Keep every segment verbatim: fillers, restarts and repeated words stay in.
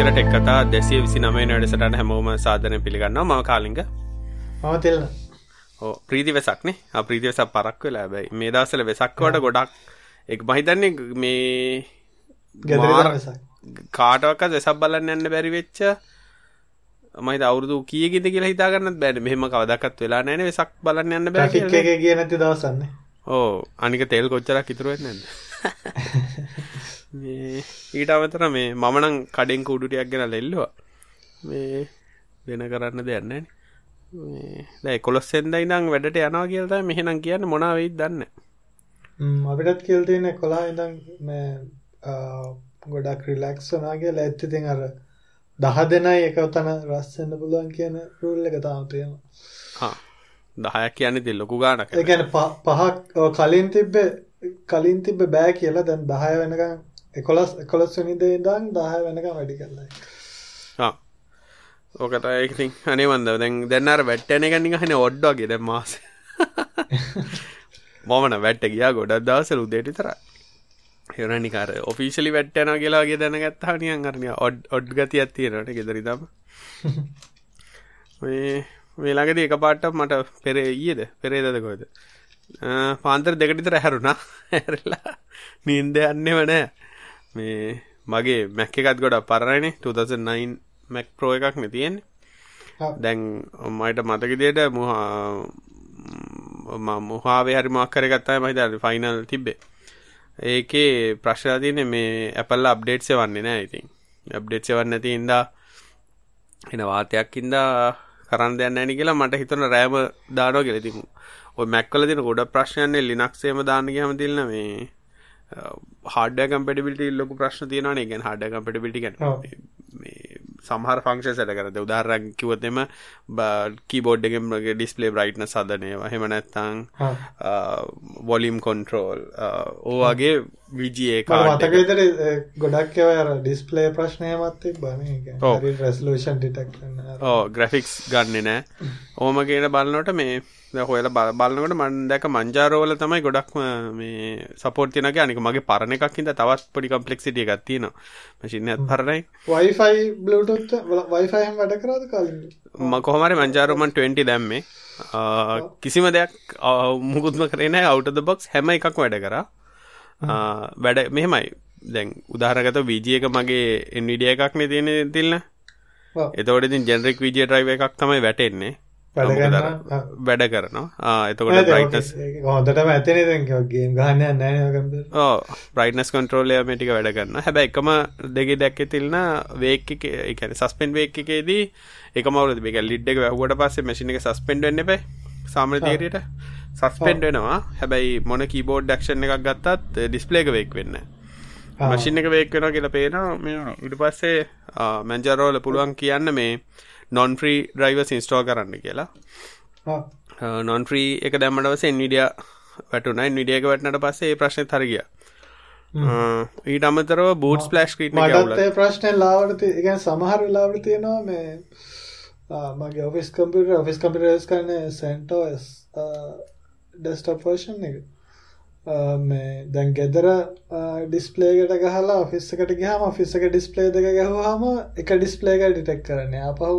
කියලා ටෙක් කතා දෙසිය විසිනමය වෙනි වැඩසටහන හැමෝම සාදරයෙන් පිළිගන්නවා. මම කාලිංග. මම තෙල්න. ඔව් ප්‍රීති වෙසක් නේ. ආ ප්‍රීති වෙසක් පරක් වෙලා හැබැයි මේ දවස්වල වෙසක් වලට ගොඩක් ඒක මම හිතන්නේ මේ ගෙදර වෙසක්. කාටවත් වෙසක් බලන්න යන්න බැරි වෙච්ච මම හිත අවුරුදු කීයකද කියලා හිතා ගන්නත් බෑනේ. මෙහෙම කවදාකවත් වෙලා නැහැ නේ වෙසක් බලන්න යන්න බෑ කියලා. ට්‍රැෆික් එකේ ගියේ නැති දවසක් නේ. ඔව් අනික තෙල් කොච්චරක් ඉතුරු වෙන්නේ නැද්ද? මේ ඊට අමතර මේ මම නම් කඩෙන් කුඩු ටිකක් ගෙනල්ලා එල්ලුවා. මේ වෙන කරන්න දෙයක් නැහැ නේ. මේ දැන් එකොළොස් වෙනිදා ඉඳන් වැඩට යනවා කියලා තමයි මෙහෙනම් කියන්නේ මොනවා වෙයිද දන්නේ නැහැ. ම් අපිටත් කියලා තියෙන්නේ එකොළහ ඉඳන් මේ ගොඩක් රිලැක්ස් වෙනවා කියලා. ඒත් ඉතින් අර දහ දෙනයි එකතන රස් වෙන්න පුළුවන් කියන රූල් එක තාම තියෙනවා. හා දහයක් කියන්නේ ඉතින් ලොකු ගාණක්. ඒ කියන්නේ පහක් කලින් තිබ්බේ කලින් තිබ්බේ බෑ කියලා දැන් දහය වෙනකන් එකොළොස් එකොළොස් වෙනිදා ඉඳන් දහය වෙනකන් වැඩි කරලා. හා ඕක තමයි ඉතින් අනේ මන්ද දැන් දැන් අර වැට්ටන එක නිකන් අහන්නේ ඔඩ් වගේ දැන් මාසේ. මම නම් වැට්ට ගියා ගොඩක් දවස්වල උදේට විතරයි. ඒරණික අර ඔෆිෂියලි වැට්ට යනවා කියලා වගේ දැනගත්තා නිකන් අර නිකන් ඔඩ් ඔඩ් ගතියක් තියෙනවා නේ ගෙදර ඉඳන්. මේ මේ ළඟදී එකපාරට මට පෙරේ ඊයේද පෙරේදද කොහෙද පාන්දර දෙකට විතර හැරුණා. හැරිලා නිින්ද යන්නේම නැහැ. මේ මගේ Mac එකත් ගොඩක් පරණයිනේ two thousand nine Mac Pro එකක් නේ තියෙන්නේ. දැන් මට මතක විදියට මම මොහාවේ හරි මොකක් කරේ ගත්තා මම හිතන්නේ ෆයිනල් තිබ්බේ. ඒකේ ප්‍රශ්නලා තියෙන්නේ මේ Apple අප්ඩේට්ස් එවන්නේ නැහැ ඉතින්. අප්ඩේට්ස් එවන්නේ නැති ඉඳා එන වාතයක් ඉඳා කරන්න දෙයක් නැහැ නේ කියලා මට හිතුණා RAM දානවා කියලා. ඉතින් ඔය Mac වල තියෙන ගොඩක් ප්‍රශ්නයන්නේ Linux එකම දාන්න ගියාම තියෙන මේ hardware compatibility ලොකු ප්‍රශ්න තියෙනවානේ. ඒ කියන්නේ hardware compatibility කියන්නේ මේ සමහර functions වැඩ කරද්දී උදාහරණයක් කිව්වොත් එම keyboard එකේ display brightness හදන ඒවා එහෙම නැත්නම් volume control ඕ වගේ V G A card මතක විතර ගොඩක් ඒවා අර display ප්‍රශ්න එහෙමත් තිබ්බනේ. ඒ කියන්නේ හරි resolution detect කරන්න. ඔව් graphics ගන්නෙ නෑ. ඕම කියන බලනකොට මේ දැන් හොයලා බලනකොට මම දැක්ක Manjaro වල තමයි ගොඩක්ම මේ support තියෙනවා. අනික මගේ පරණ එකක් හින්දා තවත් පොඩි complexity එකක් තියෙනවා. machine එකත් පරණයි. Wi-Fi Bluetooth Wi-Fi හැම වැඩ කරාද කාලින්? මම කොහොම හරි Manjaro මම twenty දැම්මේ. කිසිම දෙයක් මුකුත්ම කරේ නැහැ. out of the box හැම එකක්ම වැඩ කරා. වැඩ මෙහෙමයි. දැන් උදාහරණකට V G A එක මගේ Nvidia එකක් නේ තියෙන්නේ තිල්න. ඔව්. එතකොට ඉතින් generic V G A drive එකක් තමයි වැටෙන්නේ. වැඩ කරනවා. වැඩ කරනවා. ආ එතකොට brightness හොඳටම ඇතනේ දැන් ගේම් ගහන්න යන්නේ නැහැ නේ කම්පියුටර්. ඔව් brightness control එක මේ ටික වැඩ කරනවා. හැබැයි එකම දෙකේ දැක්කේ තිල්න wake එකේ ඒ කියන්නේ suspend wake එකේදී එකම අවුලද මේක lid එක වැහුවට පස්සේ machine එක suspend වෙන්න එපා. සාමාන්‍ය තීරියට suspend වෙනවා. හැබැයි මොන keyboard action එකක් ගත්තත් display එක wake වෙන්නේ නැහැ. machine එක wake වෙනවා කියලා පේනවා. මේ ඊට පස්සේ Manjaro වල පුළුවන් කියන්න මේ non free drivers install කරන්න කියලා. හා non free එක දැම්මම පස්සේ Nvidia වැටුණා. Nvidia එක වැටුණාට පස්සේ ඒ ප්‍රශ්නේත් හරි ගියා. ඊට අමතරව boot splash screen එක අවුලක්. මට ඒ ප්‍රශ්නේ ලාවට ඒ කියන්නේ සමහර වෙලාවට තියෙනවා මේ මගේ office computer office computer use කරන්නේ CentOS desktop version එක. මේ දැන් ගෙදර display එකට ගහලා office එකට ගියාම office එකේ display දෙක ගහුවාම එක display එක detect කරන්නේ. ආපහු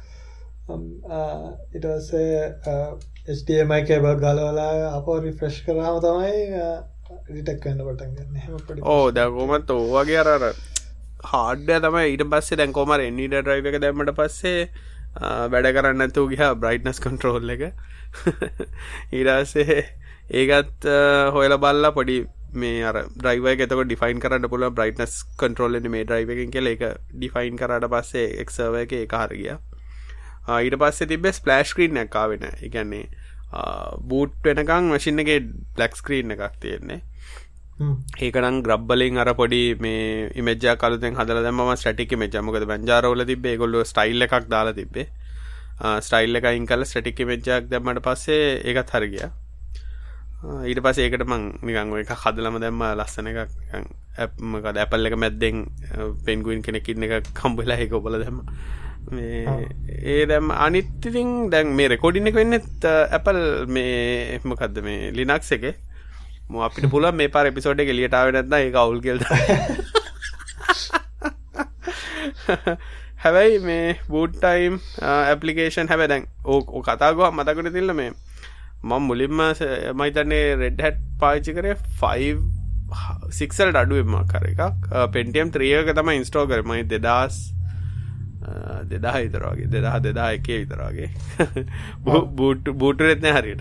ඊට පස්සේ H D M I cable ගලවලා ආපහු refresh කරාම තමයි detect වෙන්න පටන් ගන්න. එහෙම පොඩි. ඔව් දැන් කොහොමද ඔය වගේ අර අර hardware තමයි ඊට පස්සේ දැන් කොහොම හරි Nvidia drive එක දැම්මට පස්සේ වැඩ කරන්නේ නැතුව ගියා brightness control එක. ඊට පස්සේ ඒකත් හොයලා බලලා පොඩි මේ අර driver එක එතකොට define කරන්න පුළුවන් brightness control එකනේ මේ drive එකෙන් කියලා ඒක define කරාට පස්සේ X server එකේ ඒක හරිය ගියා. ඊට පස්සේ තිබ්බේ splash screen එකක් ආවේ නැහැ. ඒ කියන්නේ boot වෙනකන් machine එකේ black screen එකක් තියෙන්නේ. ඒක නම් grab වලින් අර පොඩි මේ image එකක් අලුතෙන් හදලා දැම්මම static image එක. මොකද Manjaro වල තිබ්බේ ඒගොල්ලෝ style එකක් දාලා තිබ්බේ. style එක අයින් කරලා static image එකක් දැම්මට පස්සේ ඒකත් හරිය ගියා. ඊට පස්සේ ඒකට මං නිකන් ඔය එකක් හදලාම දැම්මා ලස්සන එකක් නිකන් ඇප් මොකද Apple එක මැද්දෙන් penguin කෙනෙක් ඉන්න එකක් හම්බෙලා ඒක ඔබලා දැම්මා. මේ ඒ දැන් අනිත් ඉතින් දැන් මේ රෙකෝඩින් එක වෙන්නේ Apple මේ මොකද්ද මේ Linux එකේ. මම අපිට පුළුවන් මේ පාර එපිසෝඩ් එක එළියට ආවේ නැත්නම් ඒක අවුල් කියලා. හැබැයි මේ boot time application හැබැයි දැන් ඕක කතා ගුවා මතකනේ තියලා මේ මම මුලින්ම මම හිතන්නේ Red Hat පාවිච්චි කරේ five six වලට අඩුවෙන් මාක් කර එකක් Pentium three එක තමයි install කරේ මම two thousand දෙදාහ විතර වගේ දෙදාහ දෙදාහ එකේ විතර වගේ boot boot වෙන්නේ නැහැ හරියට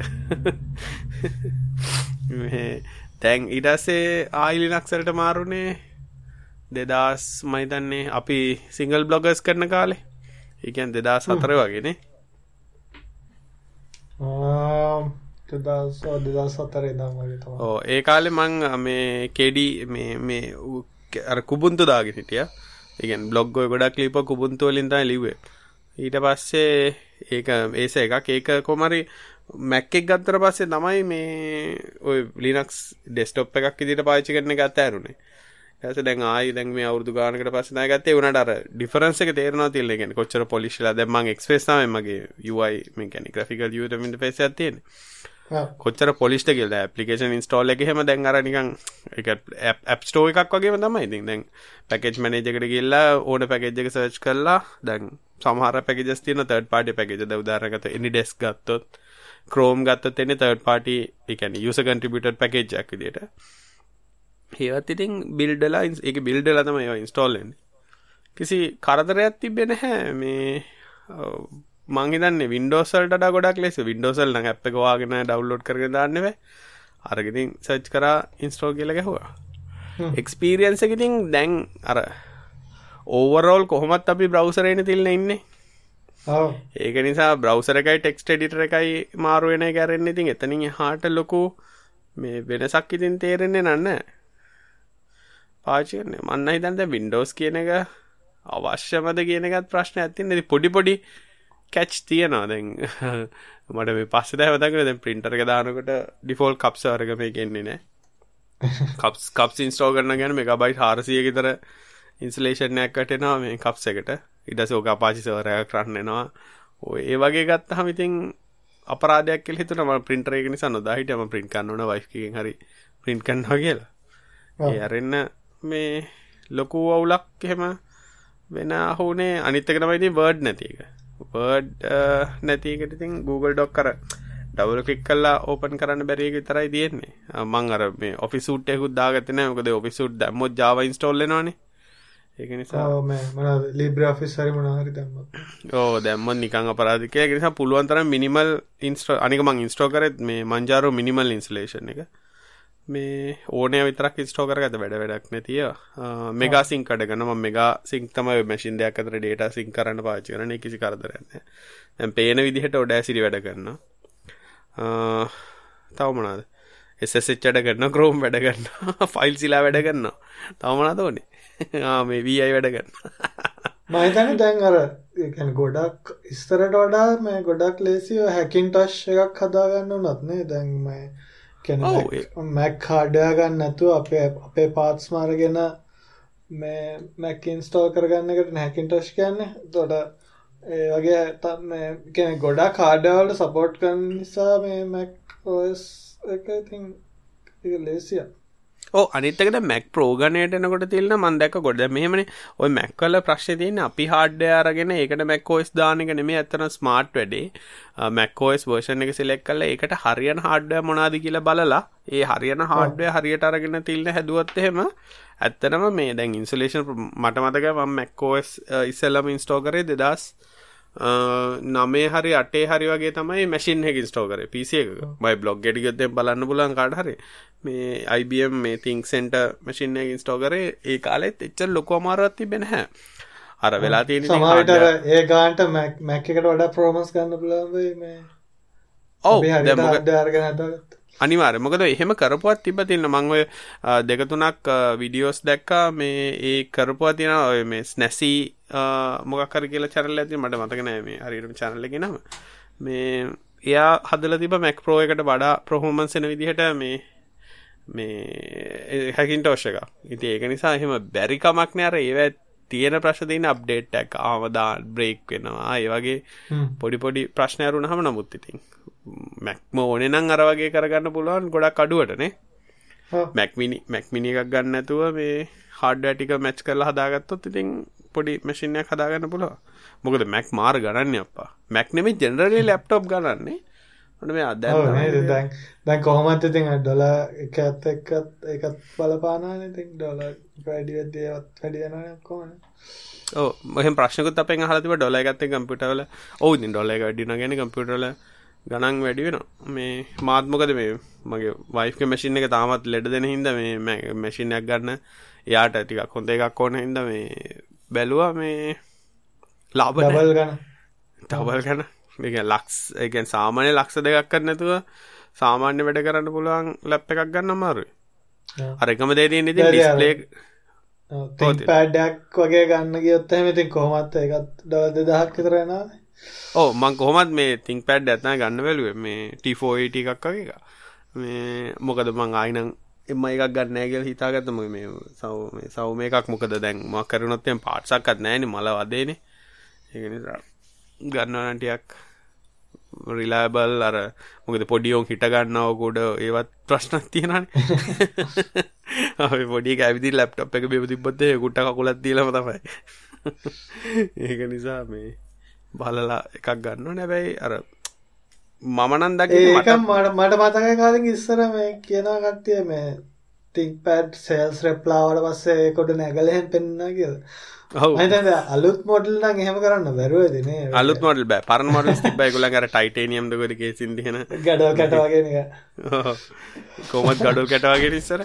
මේ දැන් ඊට පස්සේ ආයි Linux වලට මාරුනේ දෙදාස් මම හිතන්නේ අපි සිංගල් බ්ලොගර්ස් කරන කාලේ ඒ කියන්නේ දෙදාස් හතර වගේනේ දෙදාස් හතර ඉඳන් වගේ තමයි ඔව් ඒ කාලේ මං මේ කෙඩි මේ මේ අර කුබුන්තු දාගෙන හිටියා ඒ කියන්නේ බ්ලොග් ඔය ගොඩක් ලියපුවා කුබුන්තු වලින් තමයි ලිව්වේ ඊට පස්සේ ඒක ඒස එකක් ඒක කොහමරි Mac එක ගත්තට පස්සේ තමයි මේ ඔය Linux desktop එකක් විදිහට පාවිච්චි කරන එක අතෑරුනේ ඊට දැන් ආයි දැන් මේ අවුරුදු ගානකට පස්සේ තමයි ගත්තේ උනාට අර ඩිෆරන්ස් එක තේරෙනවා තියෙන්නේ කියන්නේ කොච්චර polish වෙලා දැන් මම Express තමයි මගේ U I මේ කියන්නේ graphical user interface එකක් තියෙන්නේ කොච්චර polish ද කියලා application install එකේ හැම දැන් අර නිකන් ඒක app store එකක් වගේම තමයි ඉතින් දැන් package manager එකට ගිහලා ඕන package එක search කරලා දැන් සමහර packages තියෙන third party package දැන් උදාහරණයකට AnyDesk ගත්තොත් Chrome ගත්තොත් එන්නේ third party ඒ කියන්නේ user contributed package එකක් විදියට ඒවත් ඉතින් build වෙලා ඒක build වෙලා තමයි ඒවා install වෙන්නේ කිසි කරදරයක් තිබ්බේ නැහැ මේ මං හිතන්නේ Windows වලට වඩා ගොඩක් ලේසි Windows වල නම් app එක වාගෙන download කරගෙන දාන්න බෑ අරගෙන ඉතින් search කරා install කියලා ගැහුවා experience එක ඉතින් දැන් අර overall කොහොමත් අපි browser එකේ තියලා ඉන්නේ ඔව් ඒක නිසා browser එකයි text editor එකයි මාරු වෙන එක ආරෙන්නේ ඉතින් එතනින් එහාට ලොකු මේ වෙනසක් ඉතින් තේරෙන්නේ නැහැ පාවිච්චි කරන්නේ මම නම් හිතන්නේ දැන් Windows කියන එක අවශ්‍යමද කියන එකත් ප්‍රශ්නයක් තියෙනවා ඉතින් පොඩි පොඩි catch තියනවා දැන් මට මේ පස්සේ දැන් මතක් වෙනවා දැන් printer එක දානකොට default cups වර්ග මේක එන්නේ නැහැ cups cups install කරන ගමන් megabyte four hundred විතර installation එකක් වටෙනවා මේ cups එකට ඊට පස්සේ ඔක Apache server එකක් run වෙනවා ඔය ඒ වගේ ගත්තාම ඉතින් අපරාධයක් කියලා හිතුණා මම printer එක නිසා නොදා හිටියා මම print කරන්න ඕන wife එකෙන් හරි print කරනවා කියලා ඒ අරින්න මේ ලොකු අවුලක් එහෙම වෙන අහුනේ අනිත් එක තමයි ඉතින් word නැති එක word නැති එකට ඉතින් Google Doc කර double click කරලා open කරන්න බැරි එක විතරයි තියෙන්නේ මම අර මේ office suite එකකුත් දාගත්තේ නැහැ මොකද office suite දැම්මොත් Java install වෙනවනේ ඒක නිසා ඔව් මම මොනවාද LibreOffice හරි මොනවා හරි දැම්මොත් ඔව් දැම්මොත් නිකන් අපරාධික ඒක නිසා පුළුවන් තරම් minimal install අනික මම install කරෙත් මේ Manjaro minimal installation එක මේ ඕනේ විතරක් install කරගත්ත වැඩ වැඩක් නැතිය mega sync අඩ ගන්න මම mega sync තමයි machine දෙකක් අතර data sync කරන්න පාවිච්චි කරන්නේ කිසි කරදරයක් නැහැ දැන් පේන විදිහට Audacity වැඩ කරනවා තව මොනවාද S S H වැඩ කරනවා Chrome වැඩ කරනවා files ඉලා වැඩ කරනවා තව මොනවාද ඕනේ ආ මේ V I වැඩ කරනවා මම හිතන්නේ දැන් අර ඒ කියන්නේ ගොඩක් ඉස්සරට වඩා මේ ගොඩක් ලේසි Hackintosh එකක් හදා ගන්න උනත් නේ දැන් මම කියන්නේ Mac hardware ගන්න නැතුව අපේ අපේ parts මාරගෙන මේ Mac install කරගන්න එකට Hackintosh කියන්නේ එතකොට ඒ වගේ මේ කියන්නේ ගොඩක් hardware වලට support කරන නිසා මේ Mac O S එක ඉතින් ඒක ලේසියි ඔව් අනිත් එක දැන් Mac Pro ගණයට එනකොට තියෙනවා මම දැක්ක ගොඩ දැන් මෙහෙමනේ ඔය Mac වල ප්‍රශ්නේ තියෙන්නේ අපි hardware අරගෙන ඒකට Mac O S දාන එක නෙමෙයි අතන smart වැඩේ Mac O S version එක select කරලා ඒකට හරියන hardware මොනවාද කියලා බලලා ඒ හරියන hardware හරියට අරගෙන තිල්න හැදුවත් එහෙම ඇත්තටම මේ දැන් installation මට මතකයි මම Mac O S ඉස්සෙල්ලාම install කරේ දෙදාස් නවය හරි අටේ හරි වගේ තමයි machine එක install කරේ P C එකක මම blog එකට ගියොත් දැන් බලන්න පුළුවන් කාට හරි මේ I B M මේ think center machine එක install කරේ ඒ කාලෙත් එච්චර ලොකු අමාරුවක් තිබෙන්නේ නැහැ අර වෙලා තියෙන ඉතින් සමහර විට ඒ ගානට Mac Mac එකට වඩා performance ගන්න පුළුවන් වෙයි මේ ඔව් දැන් මොකද අරගෙන හදාගත්ත අනිවාර්යයෙන් මොකද එහෙම කරපුවක් තිබ්බ තියෙන මම ඔය දෙක තුනක් වීඩියෝස් දැක්කා මේ ඒ කරපුවා තියෙනවා ඔය මේ ස්නැසි මොකක් හරි කියලා channel එකක් තියෙනවා මට මතක නැහැ මේ හරියටම channel එකේ නම මේ එයා හදලා තිබ්බ Mac Pro එකට වඩා performance එන විදිහට මේ මේ Hackintosh එක. ඉතින් ඒක නිසා එහෙම බැරි කමක් නෑ අර ඒව තියෙන ප්‍රශ්න තියෙන අප්ඩේට් එකක් ආවදා බ්‍රේක් වෙනවා ඒ වගේ පොඩි පොඩි ප්‍රශ්න අරුණාම නමුත් ඉතින් Mac ඕනේ නම් අර වගේ කරගන්න පුළුවන් ගොඩක් අඩුවටනේ Mac mini Mac mini එකක් ගන්න නැතුව මේ hardware ටික match කරලා හදාගත්තොත් ඉතින් පොඩි මැෂින් එකක් හදාගන්න පුළුවන්. මොකද Mac මාර ගණන්නේ අප්පා. Mac නෙමෙයි ජෙනරලි ලැප්ටොප් ගණන්නේ. ඔන්න මේ දැන් දැන් දැන් කොහොමද ඉතින් ඩොලර් එකත් එක්කත් ඒකත් බලපානවානේ ඉතින් ඩොලර් වැඩි වෙද්දී ඒවත් වැඩි වෙනවනේ කොහොමද? ඔව් මම ප්‍රශ්නකුත් අපෙන් අහලා තිබ්බා ඩොලර් එකත් එක්ක කම්පියුටර් වල. ඔව් ඉතින් ඩොලර් එක වැඩි වෙනවා කියන්නේ කම්පියුටර් වල ගණන් වැඩි වෙනවා. මේ මාත් මොකද මේ මගේ වයිෆ්ගේ මැෂින් එක තාමත් ලෙඩ දෙන හින්දා මේ මැෂින් එකක් ගන්න එයාට ටිකක් හොඳ එකක් ඕන හින්දා මේ බැලුවා මේ ලාභ ඩබල් ගන්න. ඩබල් ගන්න. මේ කියන්නේ ලක්ස් ඒ කියන්නේ සාමාන්‍ය ලක්ෂ දෙකක් කරන්න නැතුව සාමාන්‍ය වැඩ කරන්න පුළුවන් ලැප් එකක් ගන්න අමාරුයි. අර එකම දේ තියෙන ඉතින් ඩිස්ප්ලේ ThinkPad එකක් වගේ ගන්න ගියොත් එහෙම ඉතින් කොහොමත් ඒකත් ඩොලර් දෙදාහක් විතර යනවානේ. ඔව් මම කොහොමද මේ ThinkPad එක තමයි ගන්න බැලුවේ මේ T four eighty එකක් වගේ එකක්. මේ මොකද මං ආයිනම් එම එකක් ගන්න නැහැ කියලා හිතාගත්තා මම මේ සව් මේ සව් මේකක් මොකද දැන් මොකක් කරුණොත් එම් පාර්ට්ස් එකක්වත් නැහැනේ මල වදේනේ. ඒක නිසා ගන්නවා නම් ටිකක් රිලයබල් අර මොකද පොඩි උන් හිට ගන්නව කොට ඒවත් ප්‍රශ්නක් තියෙනවානේ. අපි පොඩි එක ඇවිදින් ලැප්ටොප් එක බෙව තිබ්බොත් ඒ කුට්ට කකුලක් තියලාම තමයි. ඒක නිසා මේ බලලා එකක් ගන්න ඕනේ. හැබැයි අර මම නම් දකින්නේ මට මට මට මතකයි කාලෙක ඉස්සර මේ කියනවා කට්ටිය මේ ThinkPad sales rep ලාවට පස්සේ ඒකට නැගලෙන් පෙන්නවා කියලා. ඔව්. මම හිතන්නේ අලුත් මොඩල් නම් එහෙම කරන්න බැරුවද නේ. අලුත් මොඩල් බෑ. පරණ මොඩල්ස් තිබ්බා ඒගොල්ලන්ගේ අර ටයිටේනියම් දකෝද කේසින් දින. ගඩොල් කැට වගේ නිකන්. ඔව්. කොහොමද ගඩොල් කැට වගේ ඉස්සර?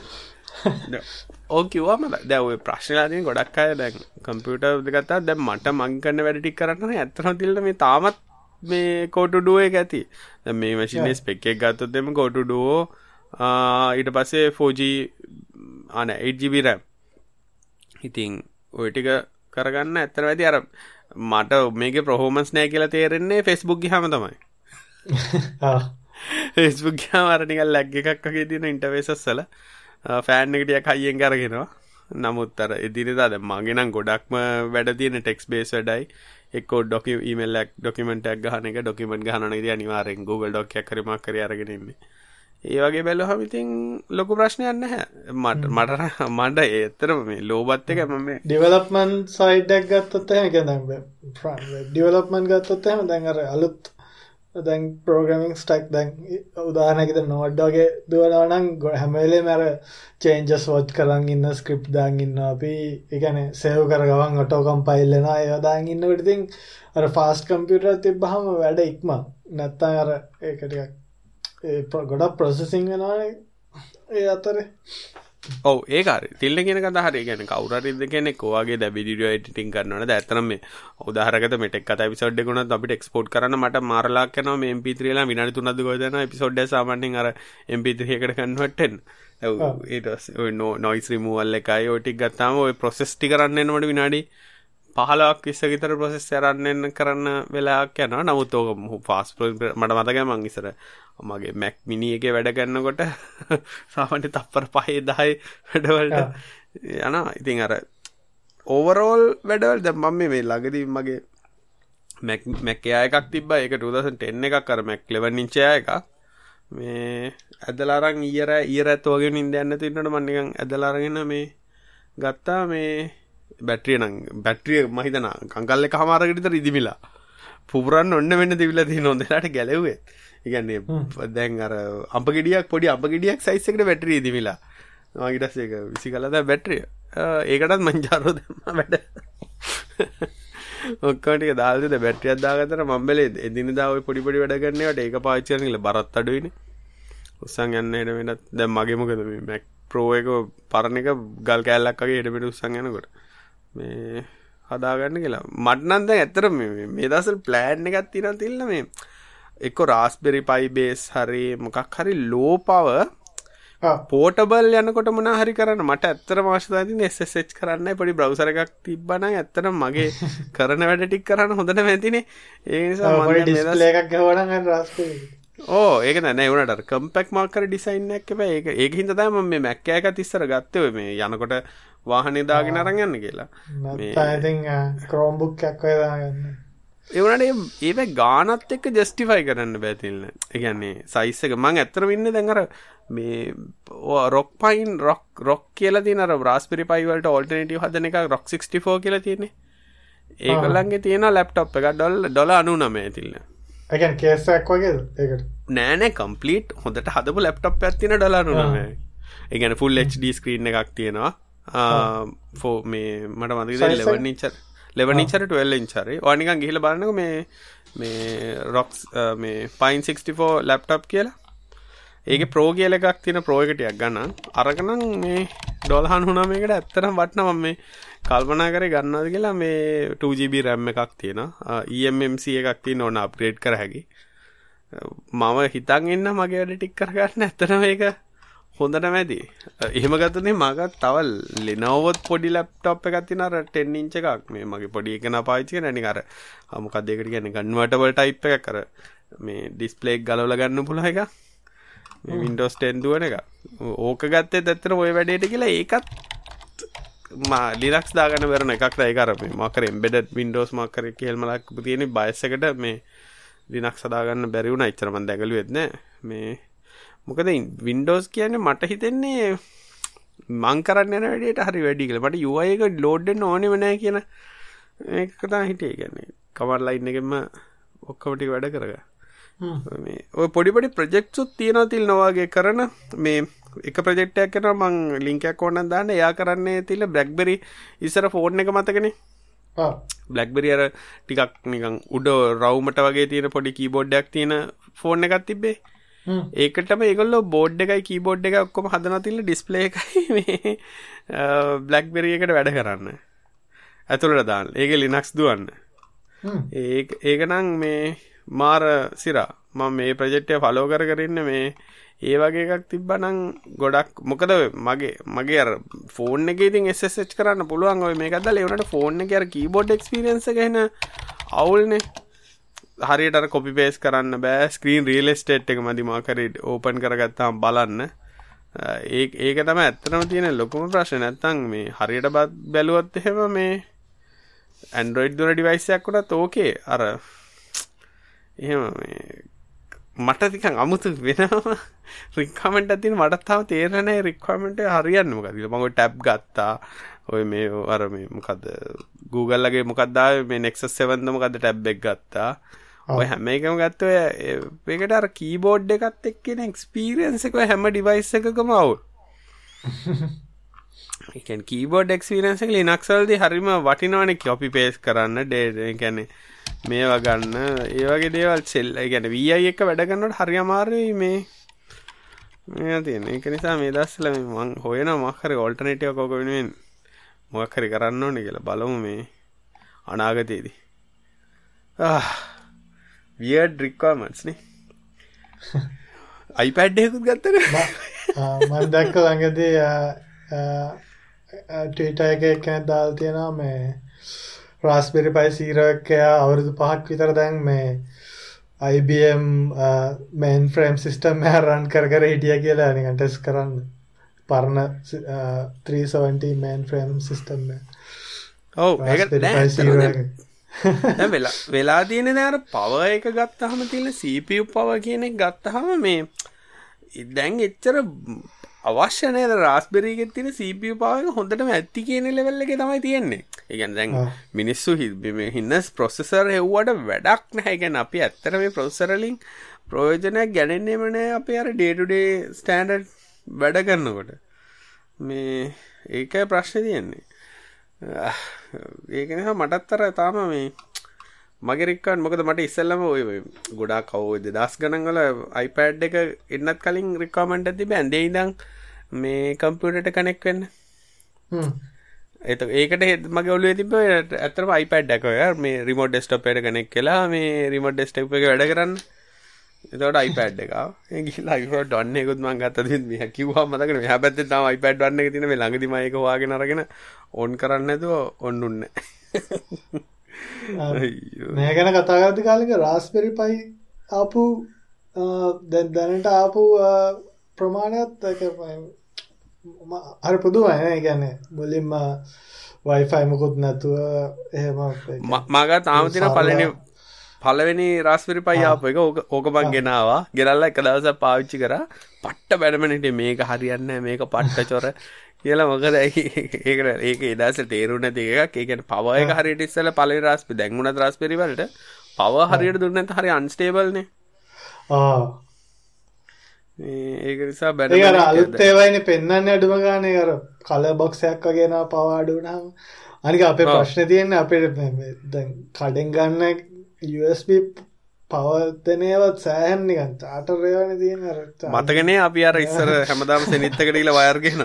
ඔව් කිව්වම දැන් ඔය ප්‍රශ්නලා තියෙන ගොඩක් අය දැන් කම්පියුටර් දෙක ගත්තා දැන් මට මං කරන වැඩ ටික කරන්න නම් ඇත්තටම තියලා මේ තාමත් මේ Coto Duo එක ඇති. දැන් මේ මැෂින් එකේ ස්පෙක් එක ගත්තොත් එimhe Coto Duo ඊට පස්සේ four G අනේ eight G B RAM. ඉතින් ඔය ටික කරගන්න ඇත්තටම වැඩි අර මට මේකේ performance නැහැ කියලා තේරෙන්නේ Facebook ගියාම තමයි. ආ Facebook ගියාම අර නිකන් lag එකක් වගේ තියෙන interfaces වල ෆෑන් එක ටිකක් හයියෙන් කරගෙනවා. නමුත් අර එදිනෙදා දැන් මගේ නම් ගොඩක්ම වැඩ තියෙන ටෙක්ස්ට් බේස් වැඩයි. එක්කෝ ඩොකියු ඊමේල් එකක් ඩොකියුමන්ට් එකක් ගහන එක ඩොකියුමන්ට් ගහනවා නේද අනිවාර්යෙන් Google Doc එකක් හරි මොකක් හරි අරගෙන ඉන්නේ. ඒ වගේ බැලුවහම ඉතින් ලොකු ප්‍රශ්නයක් නැහැ. මට මට මට ඒතරම මේ ලෝබත් එක මම මේ ඩෙවලොප්මන්ට් සයිඩ් එකක් ගත්තොත් එහෙම කියන්නේ දැන් ඩෙවලොප්මන්ට් ගත්තොත් එහෙම දැන් අර අලුත් දැන් ප්‍රෝග්‍රෑමින් ස්ටැක් දැන් උදාහරණයකට නෝඩ් වගේ දුවනවා නම් හැම වෙලේම අර චේන්ජස් වොච් කරන් ඉන්න ස්ක්‍රිප්ට් දාන් ඉන්නවා අපි ඒ කියන්නේ සේව් කර ගමන් ඔටෝ කම්පයිල් වෙනවා ඒවා දාන් ඉන්නකොට ඉතින් අර ෆාස්ට් කම්පියුටර් තිබ්බහම වැඩ ඉක්ම නැත්තම් අර ඒක ටිකක් ඒ ගොඩක් ප්‍රොසෙසින් වෙනවානේ ඒ අතරේ ඔව් ඒක හරි තිල්ල කියන කතා හරි කියන්නේ කවුරු හරි කෙනෙක් ඔයගේ දැන් වීඩියෝ එඩිටින් කරනවනේ දැන් ඇත්තටම මේ උදාහරණයකට මේ ටෙක් කතා එපිසෝඩ් එක උනත් අපිට එක්ස්පෝර්ට් කරන්න මට මාරලාක් යනවා මේ M P three ලා විනාඩි තුනක්ද කොහෙද යනවා එපිසෝඩ් එක සාමාන්‍යයෙන් අර M P three එකට කන්වර්ට් වෙන්න. ඔව් ඊට පස්සේ ඔය නොයිස් රිමූවල් එකයි ඔය ටික ගත්තාම ඔය ප්‍රොසෙස් ටික කරන්න එනකොට විනාඩි පහළොවක් විස්ස විතර ප්‍රොසෙස් කරන්න එන්න කරන්න වෙලාවක් යනවා. නමුත් ඕක ෆාස්ට් මට මතකයි මං ඉස්සර මගේ Mac mini එකේ වැඩ කරනකොට සාමාන්‍ය තප්පර පහේ දහය වැඩවලට යනවා. ඉතින් අර ඕවරෝල් වැඩවල දැන් මම මේ ළඟදී මගේ Mac Mac Air එකක් තිබ්බා. ඒක twenty ten එකක් අර Mac eleven inch Air එකක්. මේ ඇදලා අරන් ඊයර ඊයර ඇත්ත වගේ නින්ද යන්න තින්නට මම නිකන් ඇදලා අරගෙන මේ ගත්තා මේ බැටරිය නම් බැටරිය මම හිතනවා කංකල් එකමාරකට විතර ඉදිමිලා පුපුරන්න ඔන්න වෙන්න තිබිලා තියෙන හොඳට ගැලෙව්වේ. ඒ කියන්නේ දැන් අර අඹ ගෙඩියක් පොඩි අඹ ගෙඩියක් සයිස් එකට බැටරිය ඉදිමිලා. මම ඊට පස්සේ ඒක විසි කළා දැන් බැටරිය. ඒකටත් මංජාරෝ දැම්මා වැඩ. ඔක්කොම ටික දාලා ඉතින් බැටරියක් දාගත්තට මම බැලේ එදිනෙදා ওই පොඩි පොඩි වැඩ කරන ඒවාට ඒක පාවිච්චි කරන කියලා බරත් අඩුයිනේ. උස්සන් යන්න හෙන වෙනත් දැන් මගේ මොකද මේ Mac Pro එක පරණ එක ගල් කෑල්ලක් වගේ හෙට මෙට උස්සන් යනකොට මේ හදාගන්න කියලා මට නම් දැන් ඇත්තට මේ මේ දවස්වල ප්ලෑන් එකක් තියෙනවා තිල්ල මේ එක්ක Raspberry Pi base හරි මොකක් හරි low power පෝටබල් යනකොට මොනා හරි කරන්න මට ඇත්තටම අවශ්‍යතාවය තියෙන S S H කරන්නයි පොඩි බ්‍රවුසර් එකක් තිබ්බනම් ඇත්තටම මගේ කරන වැඩ ටික කරන්න හොඳට මැතිනේ. ඒ නිසා මම මේ ඩිස්ප්ලේ එකක් ගහවනම් අර Raspberry ඕ ඒක නෑ උනට අර කම්පැක්ට් මාකර් ඩිසයින් එකක් හැබැයි ඒක ඒක හින්දා තමයි මම මේ Mac එකත් ඉස්සර ගත්තේ ඔය මේ යනකොට වාහනේ දාගෙන අරන් යන්න කියලා. මේ ඉතින් Chromebook එකක් ඔය දාගන්න. ඒ වුණාට ඒව ගානත් එක්ක ජස්ටිෆයි කරන්න බෑ තිල්න. ඒ කියන්නේ සයිස් එක මම ඇත්තටම ඉන්නේ දැන් අර මේ රොක් පයින් රොක් රොක් කියලා තියෙන අර Raspberry Pi වලට ඔල්ටර්නේටිව් හදන එක රොක් sixty-four කියලා තියෙන්නේ. ඒගොල්ලන්ගේ තියෙන ලැප්ටොප් එක ඩොලර් ඩොලර් අනූනමය තිල්ල. ඒ කියන්නේ කේස් එකක් වගේද ඒකට? නෑ නෑ කම්ප්ලීට් හොඳට හදපු ලැප්ටොප් එකක් තියෙන ඩොලර් අනූනමය. ඒ කියන්නේ ෆුල් එච් ඩී ස්ක්‍රීන් එකක් තියෙනවා. ෆෝ මේ මට මතකද eleven inch eleven inch twelve inch හරි. ඔය නිකන් ගිහිල්ලා බලන්නකෝ මේ මේ රොක්ස් මේ Pine sixty-four ලැප්ටොප් කියලා. ඒකේ ප්‍රෝ කියලා එකක් තියෙන ප්‍රෝ එක ටිකක් ගන්න. අරකනම් මේ ඩොලර් අනූනමයකට ඇත්තටම වටනවා මම මේ කල්පනා කරේ ගන්නවද කියලා. මේ two G B RAM එකක් තියෙනවා. E M M C එකක් තියෙන ඕන අප්ග්‍රේඩ් කර හැකි. මම හිතන් ඉන්න මගේ වැඩ ටික කරගන්න ඇත්තටම මේක හොඳටම ඇති. එහෙම ගත්තොත් මගත් තව Lenovo පොඩි ලැප්ටොප් එකක් තියෙනවා අර ten inch එකක්. මේ මගේ පොඩි එක නා පාවිච්චි කරන නික අර මොකක්ද ඒකට කියන්නේ කන්වර්ටබල් ටයිප් එකක් අර මේ ඩිස්ප්ලේ එක ගලවලා ගන්න පුළුවන් එකක්. මේ Windows ten දුවන එක. ඕක ගත්තේ ඇත්තට ඔය වැඩේට කියලා ඒකත් මා Linux දාගන්න වෙරන එකක් ද ඒක අර මේ මාකර embedded Windows මාකර කියලා මලක් තියෙන බයස් එකට මේ Linux හදාගන්න බැරි වුණා. ඉච්චර මම දැකලුවෙත් නෑ. මේ මොකද Windows කියන්නේ මට හිතෙන්නේ මං කරන්න යන වැඩේට හරි වැඩි කියලා. මට U I එක ලෝඩ් වෙන්න ඕනෙම නැහැ කියන මේක තමයි හිතේ. කියන්නේ කමාන්ඩ් ලයින් එකෙන්ම ඔක්කොම ටික වැඩ කරගන්න. මේ ඔය පොඩි පොඩි ප්‍රොජෙක්ට්ස් උත් තියෙනවා තිල්න වගේ කරන මේ එක ප්‍රොජෙක්ට් එකක් කරනවා මං ලින්ක් එකක් ඕනනම් දාන්න. එයා කරන්නේ තිල්ල BlackBerry ඉස්සර ෆෝන් එක මතකනේ. ආ BlackBerry අර ටිකක් නිකන් උඩ රවුමට වගේ තියෙන පොඩි කීබෝඩ් එකක් තියෙන ෆෝන් එකක් තිබ්බේ. ඒකටම ඒගොල්ලෝ බෝඩ් එකයි කීබෝඩ් එකයි ඔක්කොම හදනවා තිල්ල ඩිස්ප්ලේ එකයි මේ BlackBerry එකට වැඩ කරන්න. ඇතුළට දාන්න. ඒකේ Linux දුවන්න. ඒක ඒක නම් මේ මාර සිරා. මම මේ ප්‍රොජෙක්ට් එක ෆලෝ කර කර ඉන්නේ මේ ඒ වගේ එකක් තිබ්බනම් ගොඩක් මොකද මගේ මගේ අර ෆෝන් එකේ ඉතින් S S H කරන්න පුළුවන් ඔය මේකක් දාලා ඒ වුණාට ෆෝන් එකේ අර කීබෝඩ් එක්ස්පීරියන්ස් එක එන අවුල්නේ. හරියට අර කොපි පේස්ට් කරන්න බෑ. ස්ක්‍රීන් රියල් එස්ටේට් එක මදි මාකරේ ඕපන් කරගත්තාම බලන්න. ඒක ඒක තමයි ඇත්තටම තියෙන ලොකුම ප්‍රශ්නේ. නැත්තම් මේ හරියට බැලුවොත් එහෙම මේ Android දුර ඩිවයිස් එකක් උනත් ඕකේ අර එහෙම මේ මට ටිකක් අමුතු වෙනම රික්වයර්මන්ට් එකක් තියෙන මට තාම තේරෙන්නේ නැහැ රික්වයර්මන්ට් එක හරියන්නේ මොකද කියලා. මම ඔය ටැබ් ගත්තා. ඔය මේ අර මේ මොකද්ද Google ලගේ මොකක්ද ආවේ මේ Nexus seven ද මොකද්ද ටැබ් එක ගත්තා. ඔය හැම එකම ගත්තොය ඒකට අර කීබෝඩ් එකත් එක්ක එන එක්ස්පීරියන්ස් එක හැම ඩිවයිස් එකකම අවුල්. ඒ කියන්නේ කීබෝඩ් එක්ස්පීරියන්ස් එක Linux වලදී හරිම වටිනවනේ කොපි පේස්ට් කරන්න. ඒ කියන්නේ මේවා ගන්න ඒ වගේ දේවල් සෙල් ඒ කියන්නේ V I එක වැඩ කරනකොට හරි අමාරුයි මේ මේ තියෙන. ඒක නිසා මේ දවස්වල මම හොයනවා මොකක් හරි ඔල්ටර්නේටිව් එකක් ඔක වෙනුවෙන් මොකක් හරි කරන්න ඕනේ කියලා බලමු මේ අනාගතයේදී. ආ weird requirements නේ. iPad එකකුත් ගත්තනේ. මම දැක්ක ළඟදී Twitter එකේ කෙනෙක් දාලා තියෙනවා මේ Raspberry Pi Zero එක අවුරුදු පහක් විතර දැන් මේ I B M mainframe system එක run කර කර හිටියා කියලා නිකන් ටෙස්ට් කරන්න. පරණ three seventy mainframe system එක. ඔව් ඒක දැන් දැන් වෙලා වෙලා තියෙන්නේ දැන් අර power එක ගත්තාම තියෙන C P U power කියන එක ගත්තාම මේ දැන් එච්චර අවශ්‍ය නැහැ. Raspberry එකේ තියෙන C P U power එක හොඳටම ඇති කියන level එකේ තමයි තියෙන්නේ. ඒ කියන්නේ දැන් මිනිස්සු මේ හින්නස් processor හෙව්වට වැඩක් නැහැ. ඒ කියන්නේ අපි ඇත්තට මේ processor වලින් ප්‍රයෝජනයක් ගන්නේම නැහැ. අපි අර day to day standard වැඩ කරනකොට මේ ඒකයි ප්‍රශ්නේ තියෙන්නේ. ඒක නිසා මටත් අර තාම මේ මගේ රික්වයර්මන්ට් මොකද මට ඉස්සෙල්ලාම ඔය ගොඩාක් අවුල් දෙදාස් ගණන් වල iPad එක එන්නත් කලින් රික්වයර්මන්ට් එකක් තිබ්බේ ඇඳේ ඉඳන් මේ කම්පියුටරේට කනෙක්ට් වෙන්න. හ්ම්. ඒක ඒකට මගේ ඔළුවේ තිබ්බ ඇත්තටම iPad එක ඔය මේ රිමෝට් ඩෙස්ක්ටොප් එකට කනෙක්ට් කළා මේ රිමෝට් ඩෙස්ක්ටොප් එක වැඩ කරන්න. එතකොට iPad එක ආවා. ඒ ගිහලා iPad one එකකුත් මම ගත්තා. ඉතින් මෙයා කිව්වා මතකනේ මෙහා පැත්තේ තාම iPad one එක තියෙන මේ ළඟදි මම ඒක හොයාගෙන අරගෙන ඔන් කරන්න නැතුව ඔන් උන්නේ නැහැ. මේ ගැන කතා කරද්දී කාලෙක Raspberry Pi ආපු දැන් දැනට ආපු ප්‍රමාණයත් ඒක අර පුදුමයි නේ. ඒ කියන්නේ මුලින්ම Wi-Fi මොකුත් නැතුව එහෙම මම ගා තාම තියෙන පළවෙනි පළවෙනි රාස්බෙරි පයි ආපු එක ඕක ඕක මං ගෙනාවා. ගෙනල්ලා එක දවසක් පාවිච්චි කරා. පට්ට බැලමන හිටියේ මේක හරියන්නේ නැහැ මේක පට්ට චොර කියලා. මොකද ඒක ඒක එදාස තේරුණ නැති එකක්. ඒ කියන්නේ පවර් එක හරියට ඉස්සෙල්ලා පළවෙනි රාස්බෙරි දැන් උනත් රාස්බෙරි වලට පවර් හරියට දුන්නේ නැත්නම් හරි අන්ස්ටේබල් නේ. ආ ඒක නිසා බැලමන ඒක අර අලුත් ඒවායිනේ පෙන්වන්නේ අඩුම ගානේ අර කලර් බොක්ස් එකක් වගේ නා පවර් අඩු වුණාම. අනික අපේ ප්‍රශ්නේ තියෙන්නේ අපේ දැන් කඩෙන් ගන්න යු එස් බී පවර් දෙනේවත් සෑහෙන නිකන් චාටර් ඒවානේ තියෙන්නේ අර. මතකනේ අපි අර ඉස්සර හැමදාම සෙනිත් එකට ගිහලා වයර් ගෙන.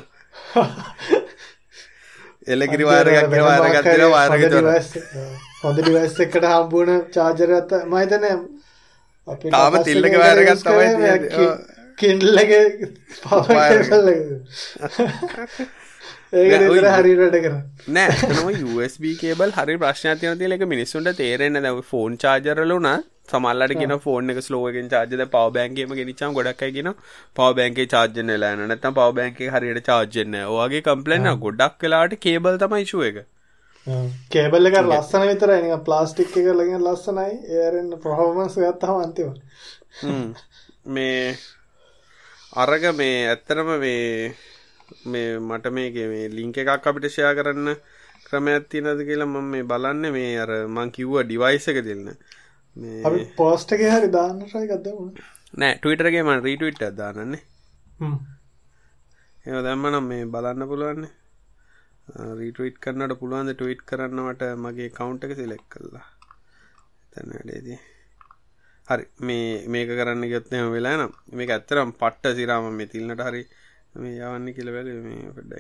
එලකිරි වයර් එකක් කියලා වයර් එකක් දෙනවා වයර් එක තොර. හොඳ ඩිවයිස් එකකට හම්බුන චාර්ජර් එක මම හිතන්නේ අපේ තාම තිල්ලක වයර් එකක් තමයි තියෙන්නේ. Kindle එකේ පවර් කේබල් එක. ඒක විතර හරියට වැඩ කරන්නේ නෑ. එතනම යු එස් බී කේබල් හරිය ප්‍රශ්නයක් තියෙනවා තියෙන එක මිනිස්සුන්ට තේරෙන්නේ නැහැ. දැන් ෆෝන් චාර්ජර් වල උනා සමහරලාට කියන ෆෝන් එක ස්ලෝ එකෙන් චාර්ජ් දැන් පවර් බැංක් එකේම ගෙනිච්චාම ගොඩක් අය කියනවා පවර් බැංක් එකේ චාර්ජ් වෙන්න වෙලා යනවා. නැත්නම් පවර් බැංක් එක හරියට චාර්ජ් වෙන්නේ නැහැ. ඔය වගේ කම්ප්ලේන්ට් නා ගොඩක් වෙලාවට කේබල් තමයි ඉෂුව එක. හ්ම් කේබල් එක ලස්සන විතරයි නිකන් ප්ලාස්ටික් එක ලගෙන ලස්සනයි. ඒ අරින්න පර්ෆෝමන්ස් ගත්තාම අන්තිමයි. හ්ම් මේ අරග මේ ඇත්තටම මේ මේ මට මේකේ මේ ලින්ක් එකක් අපිට ෂෙයා කරන්න ක්‍රමයක් තියෙනවද කියලා මම මේ බලන්නේ. මේ අර මං කිව්වා ඩිවයිස් එක දෙන්න. මේ අපි පෝස්ට් එකේ හරි දාන්න try එකක් දාමු. නෑ Twitter එකේ මම රීට්වීට් එකක් දාන්නන්නේ. හ්ම්. ඒක දැම්මනම් මේ බලන්න පුළුවන් නේ. රීට්වීට් කරන්නට පුළුවන් ද ට්වීට් කරන්න මට මගේ account එක select කරලා. එතන වැඩේදී. හරි මේ මේක කරන්න ගියොත් එහෙම වෙලා නම් මේක ඇත්තටම පට්ට සිරා මම මේ තිල්නට හරි මේ යවන්නේ කියලා බැලුවේ මේ පොඩ්ඩයි.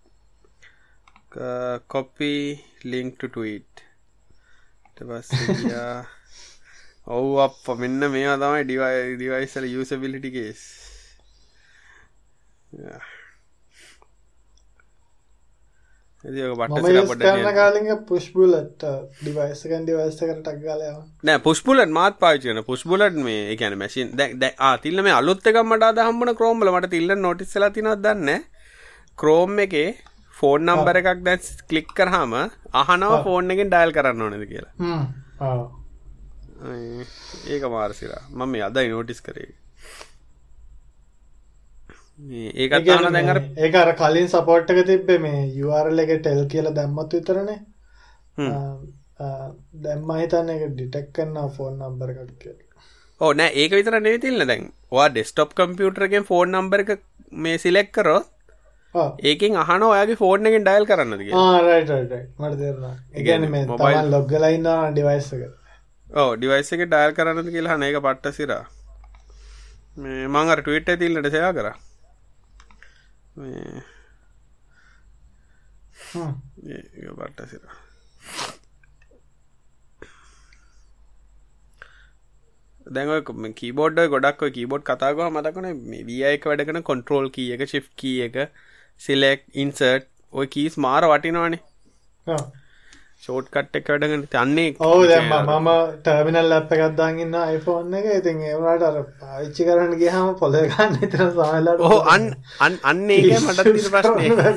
copy link to tweet. ඊට පස්සේ ගියා ඔව් අප්පා මෙන්න මේවා තමයි device device වල usability case. එදියක බට්ට සිරා පොඩ්ඩක් කරන කාලෙක push bullet device එකෙන් device එකට ටග් ගාලා යනවා. නෑ push bullet මාත් පාවිච්චි කරනවා. push bullet මේ ඒ කියන්නේ machine දැන් දැන් ආ තිල්ල මේ අලුත් එකක් මට අද හම්බුන Chrome වල මට තිල්ල notice වෙලා තියෙනවද දන්නේ නෑ. Chrome එකේ phone number එකක් දැන් click කරාම අහනවා phone එකෙන් dial කරන්න ඕනේද කියලා. හ්ම්. ආ. ඒක මාර සිරා. මම මේ අදයි notice කරේ. මේ ඒකත් අහන දැන් අර ඒක අර කලින් support එක තිබ්බේ මේ U R L එකේ tel කියලා දැම්මත් විතරනේ. දැන් මම හිතන්නේ ඒක detect කරනවා phone number එකක් කියලා. ඔව් නෑ ඒක විතර නෙවෙයි තිල්න දැන්. ඔයා desktop computer එකෙන් phone number එක මේ select කරොත් ඒකෙන් අහනවා ඔයාගේ phone එකෙන් dial කරන්නද කියලා. ආ right right right. මට තේරුණා. ඒ කියන්නේ මේ තමන් log වෙලා ඉන්නවා device එක. ඔව් device එකේ dial කරන්නද කියලා අහන ඒක පට්ට සිරා. මේ මම අර tweet එකේ තිල්නට share කරා. මේ හ්ම් ඒක බට්ට සිරා. දැන් ඔය කීබෝඩ් එක ගොඩක් ඔය කීබෝඩ් කතා කරා මතකනේ මේ V I එක වැඩ කරන control key එක shift key එක select insert ඔය keys මාර වටිනවනේ. ඔව් shortcut එක වැඩ කරන අන්නේ ඔව් දැන් මම terminal app එකක් දාන් ඉන්න iPhone එක. ඉතින් ඒ වුණාට අර පාවිච්චි කරන්න ගියාම පොළ ගන්න විතර සමහරවිට ඔව් අන්න අන්න ඒක මට තියෙන ප්‍රශ්නේ.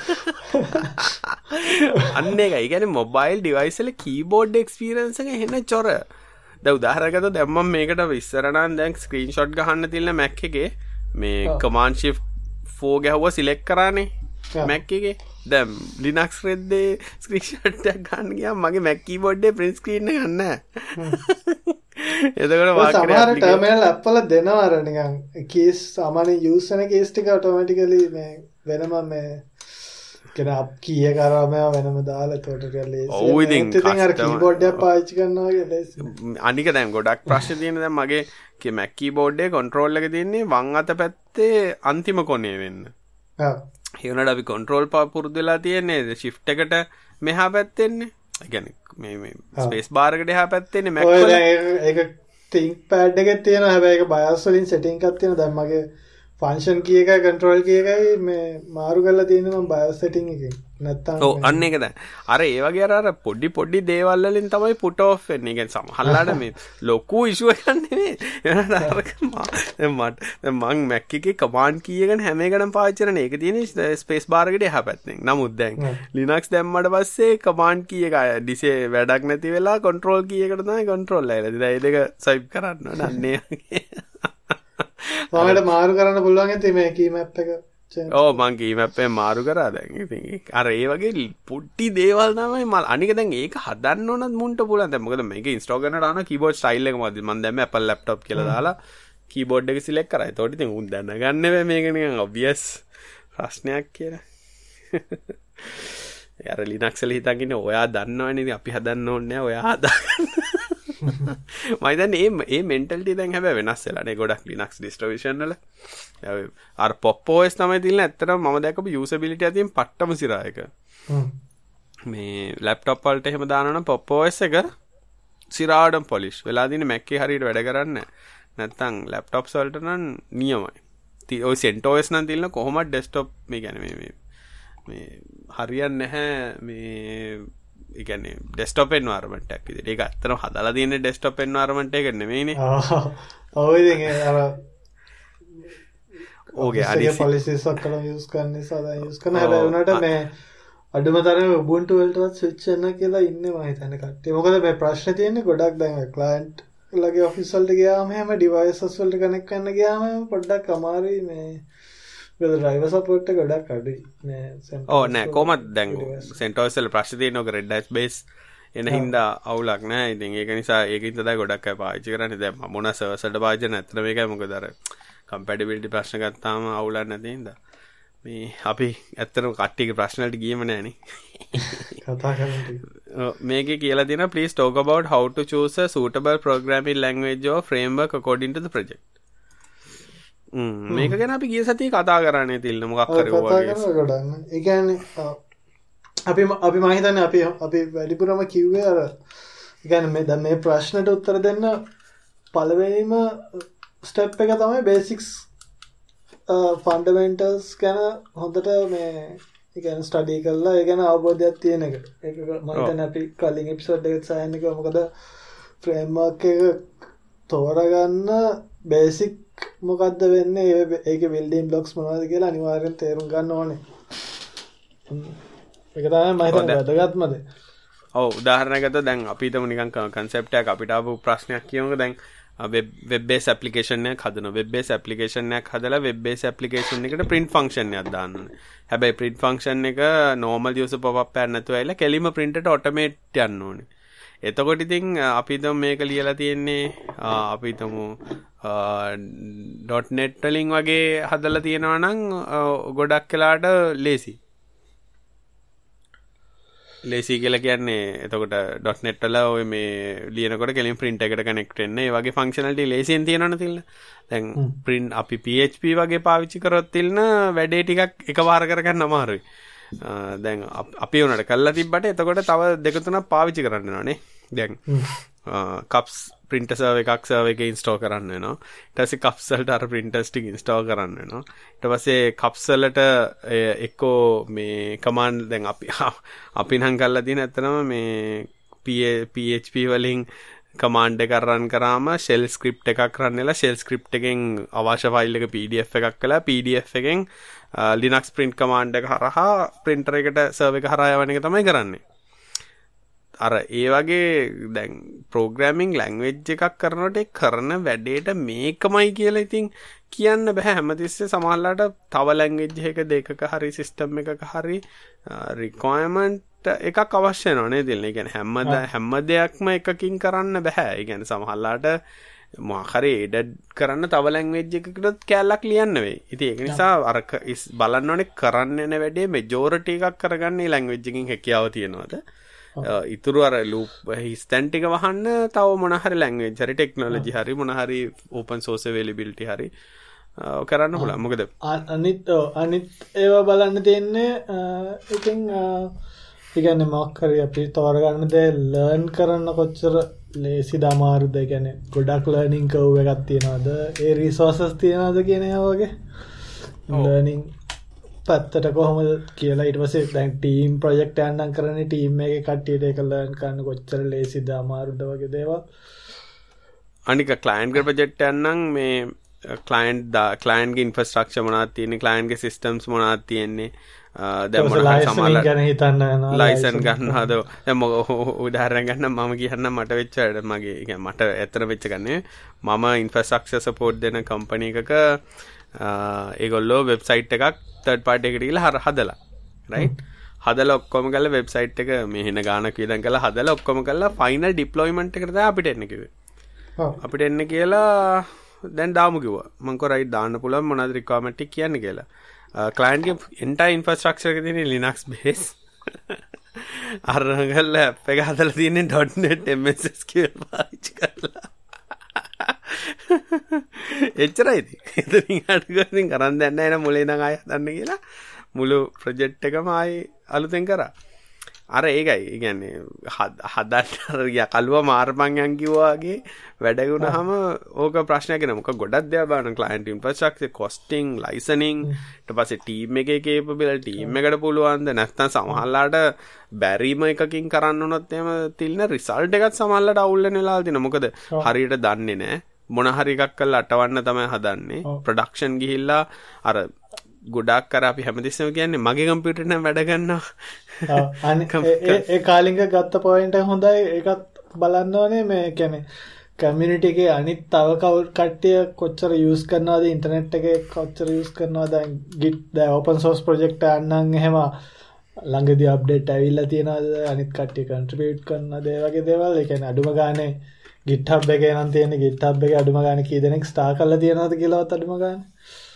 අන්න ඒක. ඒ කියන්නේ mobile device වල keyboard experience එක එහෙම චොර. දැන් උදාහරණයකට දැන් මම මේකට ඉස්සර නම් දැන් ස්ක්‍රීන්ෂොට් ගහන්න තියෙන Mac එකේ මේ command shift four ගැහුවා select කරානේ Mac එකේ. දැන් Linux රෙද්දේ ස්ක්‍රීන්ෂොට් එකක් ගන්න ගියාම මගේ Mac keyboard එකේ print screen එක ගන්න නැහැ. එතකොට වාක්‍යය සමහර terminal app වල දෙනවා අර නිකන් keys සාමාන්‍ය use වෙන keys ටික automatically මේ වෙනම මේ කියන අප් key එක කරාම වෙනම දාලා එතකොට ටිකක් ලේසි. ඔව් ඉතින් ඉතින් අර keyboard එක පාවිච්චි කරනවා වගේ ලේසි. අනික දැන් ගොඩක් ප්‍රශ්න තියෙන දැන් මගේ Mac keyboard එකේ control එක තියෙන්නේ වම් අත පැත්තේ අන්තිම කොනේ වෙන්න. ඔව්. ඒ වුණාට අපි control පුරුදු වෙලා තියෙන්නේ shift එකට මෙහා පැත්තෙන්නේ. ඒ කියන්නේ මේ මේ space bar එකට එහා පැත්තෙන්නේ Mac වල. ඔය ඒක think pad එකේ තියෙනවා. හැබැයි ඒක BIOS වලින් setting එකක් තියෙනවා. දැන් මගේ ෆන්ක්ෂන් කිය එකයි කන්ට්‍රෝල් කිය එකයි මේ මාරු කරලා තියෙනවා මම BIOS setting එකෙන් නැත්තම් ඔව් අන්න ඒක දැන් අර ඒ වගේ අර අර පොඩි පොඩි දේවල් වලින් තමයි put off වෙන්නේ. ඒ කියන්නේ සමහරලාට මේ ලොකු ඉෂුව එකක් නෙමෙයි. එනට අර මට දැන් මං Mac එකේ command key එකන හැම එකටම පාවිච්චි කරන ඒක තියෙන්නේ space bar එකට එහා පැත්තෙන්. නමුත් දැන් Linux දැම්මට පස්සේ command key එක ඩිසේ වැඩක් නැති වෙලා control key එකට තමයි control ඇවිල්ලා. දැන් ඒ දෙක swipe කරන්න ඕන අන්නේ. ඔයාලට මාරු කරන්න පුළුවන් ඇති මේ key map එක. ඕ මං key map එක මාරු කරා දැන්. ඉතින් අර ඒ වගේ පොඩි දේවල් තමයි මම අනික දැන් ඒක හදන්න ඕනත් මුන්ට පුළුවන්. දැන් මොකද මේක ඉන්ස්ටෝල් කරනට ආන keyboard style එක මොකද මම දැන් Apple laptop කියලා දාලා keyboard එක select කරා. ඒතකොට ඉතින් උන් දැනගන්න බෑ මේක නිකන් obvious ප්‍රශ්නයක් කියලා. යාර Linux වල හිතන් ඉන්නේ ඔයා දන්නවනේ ඉතින් අපි හදන්න ඕනේ නෑ ඔයා හදාගන්න. මම දැන් මේ මේ මෙන්ටැලිටි දැන් හැබැයි වෙනස් වෙලා නේ ගොඩක් Linux distribution වල. අර Pop O S තමයි තියෙන්නේ ඇත්තටම මම දැක්කපු usability අතින් පට්ටම සිරා එක. මේ laptop වලට එහෙම දානවා නම් Pop O S එක සිරාඩම් polish වෙලා දින්නේ Mac එකේ හරියට වැඩ කරන්නේ නැත්නම් laptops වලට නම් නියමයි. ඔය CentOS නම් තියෙන කොහොමද desktop මේ කියන්නේ මේ මේ හරියන්නේ නැහැ මේ ඒ කියන්නේ desktop environment එකක් විදිහට. ඒක ඇත්තටම හදලා තියෙන desktop environment එක නෙමෙයිනේ. ආ. ඔව් ඉතින් අර ඕකේ අනිත් policies ඔක්කොම use කරන නිසා දැන් use කරන හැබැයි උනට මේ අඩුම තරමේ Ubuntu වලටවත් switch වෙන්න කියලා ඉන්නේ මම හිතන්නේ කට්ටිය. මොකද මේ ප්‍රශ්නේ තියෙන්නේ ගොඩක් දැන් client ලගේ office වලට ගියාම හැම devices වලට connect කරන්න ගියාම පොඩ්ඩක් අමාරුයි මේ වෙල driver support එක ගොඩක් අඩුයි මේ CentOS. ඔව් නෑ කොහමද දැන් CentOS වල ප්‍රශ්නේ තියෙන ඔක Red Hat base එන හින්දා අවුලක් නෑ. ඉතින් ඒක නිසා ඒකින් තමයි ගොඩක් අය පාවිච්චි කරන්නේ. දැන් මම මොන servers වලට පාවිච්චි කරන්නේ නැත්නම් මේකයි මොකද අර compatibility ප්‍රශ්න ගත්තාම අවුලක් නැති හින්දා මේ අපි ඇත්තටම කට්ටියගේ ප්‍රශ්න වලට ගියේම නෑනේ. කතා කරන්නේ. මේකේ කියලා තියෙනවා please talk about how to choose a suitable programming language or framework according to the project. හ්ම් මේක ගැන අපි ගිය සතියේ කතා කරන්නේ තිල්න මොකක් හරි වගේ. කතා කරනවා. ඒ කියන්නේ අපි අපි මම හිතන්නේ අපි අපි වැඩිපුරම කිව්වේ අර ඒ කියන්නේ මේ දැන් මේ ප්‍රශ්නට උත්තර දෙන්න පළවෙනිම ස්ටෙප් එක තමයි බේසික්ස් ෆන්ඩමෙන්ටල්ස් ගැන හොඳට මේ ඒ කියන්නේ ස්ටඩි කරලා ඒ ගැන අවබෝධයක් තියෙන එක. ඒක මම හිතන්නේ අපි කලින් එපිසෝඩ් එකේ සයන් එක මොකද ෆ්‍රේම්වර්ක් එක තෝරගන්න බේසික් මොකද්ද වෙන්නේ ඒකේ බිල්ඩින් බ්ලොක්ස් මොනවද කියලා අනිවාර්යෙන් තේරුම් ගන්න ඕනේ. ඒක තමයි මම හිතන්නේ වැදගත්ම දේ. ඔව් උදාහරණයකට දැන් අපි හිතමු නිකන් concept එකක් අපිට ආපු ප්‍රශ්නයක් කියමුකෝ. දැන් web web based application එකක් හදනවා. web based application එකක් හදලා web based application එකට print function එකක් දාන්න ඕනේ. හැබැයි print function එක normal user pop up එකක් නැතුව ඇවිල්ලා කෙලිම print එකට automate යන්න ඕනේ. එතකොට ඉතින් අපි හිතමු මේක ලියලා තියෙන්නේ අපි හිතමු .net වලින් වගේ හදලා තියෙනවා නම් ගොඩක් වෙලාට ලේසි. ලේසි කියලා කියන්නේ එතකොට .net වල ඔය මේ ලියනකොට කෙලින් print එකට connect වෙන්න ඒ වගේ functionality ලේසියෙන් තියෙනවනේ තිල්න. දැන් print අපි P H P වගේ පාවිච්චි කරොත් තිල්න වැඩේ ටිකක් එකපාර කරගන්න අමාරුයි. දැන් අපි උනට කළා තිබ්බට එතකොට තව දෙක තුනක් පාවිච්චි කරන්න වෙනවානේ. දැන් cups printer server එකක් server එකේ install කරන්න වෙනවා. ඊට පස්සේ cups වලට අර printers ටික install කරන්න වෙනවා. ඊට පස්සේ cups වලට එක්කෝ මේ command දැන් අපි අපි නම් කරලා තියෙන ඇත්තනම මේ P H P වලින් command එක run කරාම shell script එකක් run වෙලා shell script එකෙන් අවශ්‍ය file එක P D F එකක් කළා P D F එකෙන් Linux print command එක හරහා printer එකට server එක හරහා යවන එක තමයි කරන්නේ. අර ඒ වගේ දැන් programming language එකක් කරනකොට ඒ කරන වැඩේට මේකමයි කියලා ඉතින් කියන්න බෑ. හැමතිස්සේ සමහරලාට තව language එකක දෙකක හරි system එකක හරි requirement එකක් අවශ්‍ය වෙනවා නේද? ඒ කියන්නේ හැම හැම දෙයක්ම එකකින් කරන්න බෑ. ඒ කියන්නේ සමහරලාට මොකක් හරි edit කරන්න තව language එකකටත් කැලක් ලියන්න වෙයි. ඉතින් ඒක නිසා අර බලන්න ඕනේ කරන්න යන වැඩේ majority එකක් කරගන්න මේ language එකකින් හැකියාව තියනවාද? ඉතුරු අර loop හිස්තැන් ටික වහන්න තව මොන හරි language හරි technology හරි මොන හරි open source availability හරි කරන්න පුළුවන්. මොකද අනිත් අනිත් ඒවා බලන්න තියෙන්නේ ඉතින් ඒ කියන්නේ මොකක් හරි අපි තෝරගන්න දේ learn කරන්න කොච්චර ලේසිද අමාරුද? ඒ කියන්නේ ගොඩක් learning curve එකක් තියනවාද? ඒ resources තියනවාද කියන ඒවා වගේ ලර්නින් පැත්තට කොහොමද කියලා ඊට පස්සේ දැන් ටීම් ප්‍රොජෙක්ට් එකක් නම් කරන්නේ ටීම් එකේ කට්ටියට ඒක ලර්න් කරන්න කොච්චර ලේසිද අමාරුද වගේ දේවල්. අනික ක්ලයන්ට් ගේ ප්‍රොජෙක්ට් එකක් නම් මේ ක්ලයන්ට් දා ක්ලයන්ට් ගේ ඉන්ෆ්‍රාස්ට්‍රක්චර් මොනවද තියෙන්නේ ක්ලයන්ට් ගේ සිස්ටම්ස් මොනවද තියෙන්නේ දැන් මොනවද සමහර ගැන හිතන්න යනවා ලයිසන් ගන්නවද දැන් උදාහරණයක් ගන්න මම කියන්නම් මට වෙච්ච මගේ يعني මට ඇත්තට වෙච්ච ගන්නේ මම ඉන්ෆ්‍රාස්ට්‍රක්චර් සපෝට් දෙන කම්පැනි එකක ඒගොල්ලෝ වෙබ්සයිට් එකක් තර්ඩ් පාර්ටි එකට ගිහලා හදලා රයිට් හදලා ඔක්කොම කරලා වෙබ්සයිට් එක මේ වෙන ගානක් වියදම් කරලා හදලා ඔක්කොම කරලා ෆයිනල් ඩිප්ලොයිමන්ට් එකට තමයි අපිට එන්න කිව්වේ. අපිට එන්න කියලා දැන් දාමු කිව්වා. මම කො රයිට් දාන්න පුළුවන් මොනවද රික්වයර්මන්ට් එක කියන්නේ කියලා. ක්ලයන්ට් ගේ එන්ටයර් ඉන්ෆ්‍රාස්ට්‍රක්චර් එක තියෙන Linux base. අරගල ඇප් එක හදලා තියෙන්නේ .net M S S Q L පාවිච්චි කරලා. එච්චරයි ඉතින්. ඉතින් අඩුවකින් කරන් දැන් නැහැ නේ මුලින් ඉඳන් ආයෙ හදන්න කියලා මුළු ප්‍රොජෙක්ට් එකම ආයෙ අලුතෙන් කරා. අර ඒකයි. ඒ කියන්නේ හදන්න අර කලුව මාර්පන් යන් කිව්වා වගේ වැඩ වුණාම ඕක ප්‍රශ්නයක් නෑ. මොකක් ගොඩක් දේවල් බලන්න ක්ලයන්ට් ඉන්ෆ්‍රාස්ට්‍රක්චර් කොස්ටිං ලයිසනින් ඊට පස්සේ ටීම් එකේ කේපබිලිටි ටීම් එකට පුළුවන්ද නැත්නම් සමහරලාට බැරිම එකකින් කරන්න උනොත් එහෙම තිල්න රිසල්ට් එකත් සමහරලාට අවුල් වෙන වෙලාවල් තියෙනවා. මොකද හරියට දන්නේ නෑ. මොන හරි එකක් කරලා අටවන්න තමයි හදන්නේ. ප්‍රොඩක්ෂන් ගිහිල්ලා අර ගොඩක් කර අපි හැමතිස්සෙම කියන්නේ මගේ කම්පියුටර් එකෙන් වැඩ ගන්නවා. ඔව් අනේ ඒ ඒ කාලින්ග ගත්ත පොයින්ට් එක හොඳයි. ඒකත් බලන්න ඕනේ මේ කියන්නේ කමියුනිටි එකේ අනිත් තව කට්ටිය කොච්චර යූස් කරනවද ඉන්ටර්නෙට් එකේ කොච්චර යූස් කරනවද දැන් git දැන් ඕපන් සෝස් ප්‍රොජෙක්ට් එකක් නම් එහෙම ළඟදී අප්ඩේට් ඇවිල්ලා තියෙනවද අනිත් කට්ටිය කන්ට්‍රිබියුට් කරනවද ඒ වගේ දේවල්. ඒ කියන්නේ අඩුම ගානේ GitHub එකේ නම් තියෙන GitHub එකේ අඩුම ගානේ කී දෙනෙක් ස්ටාර් කරලා තියෙනවද කියලාවත් අඩුම ගානේ.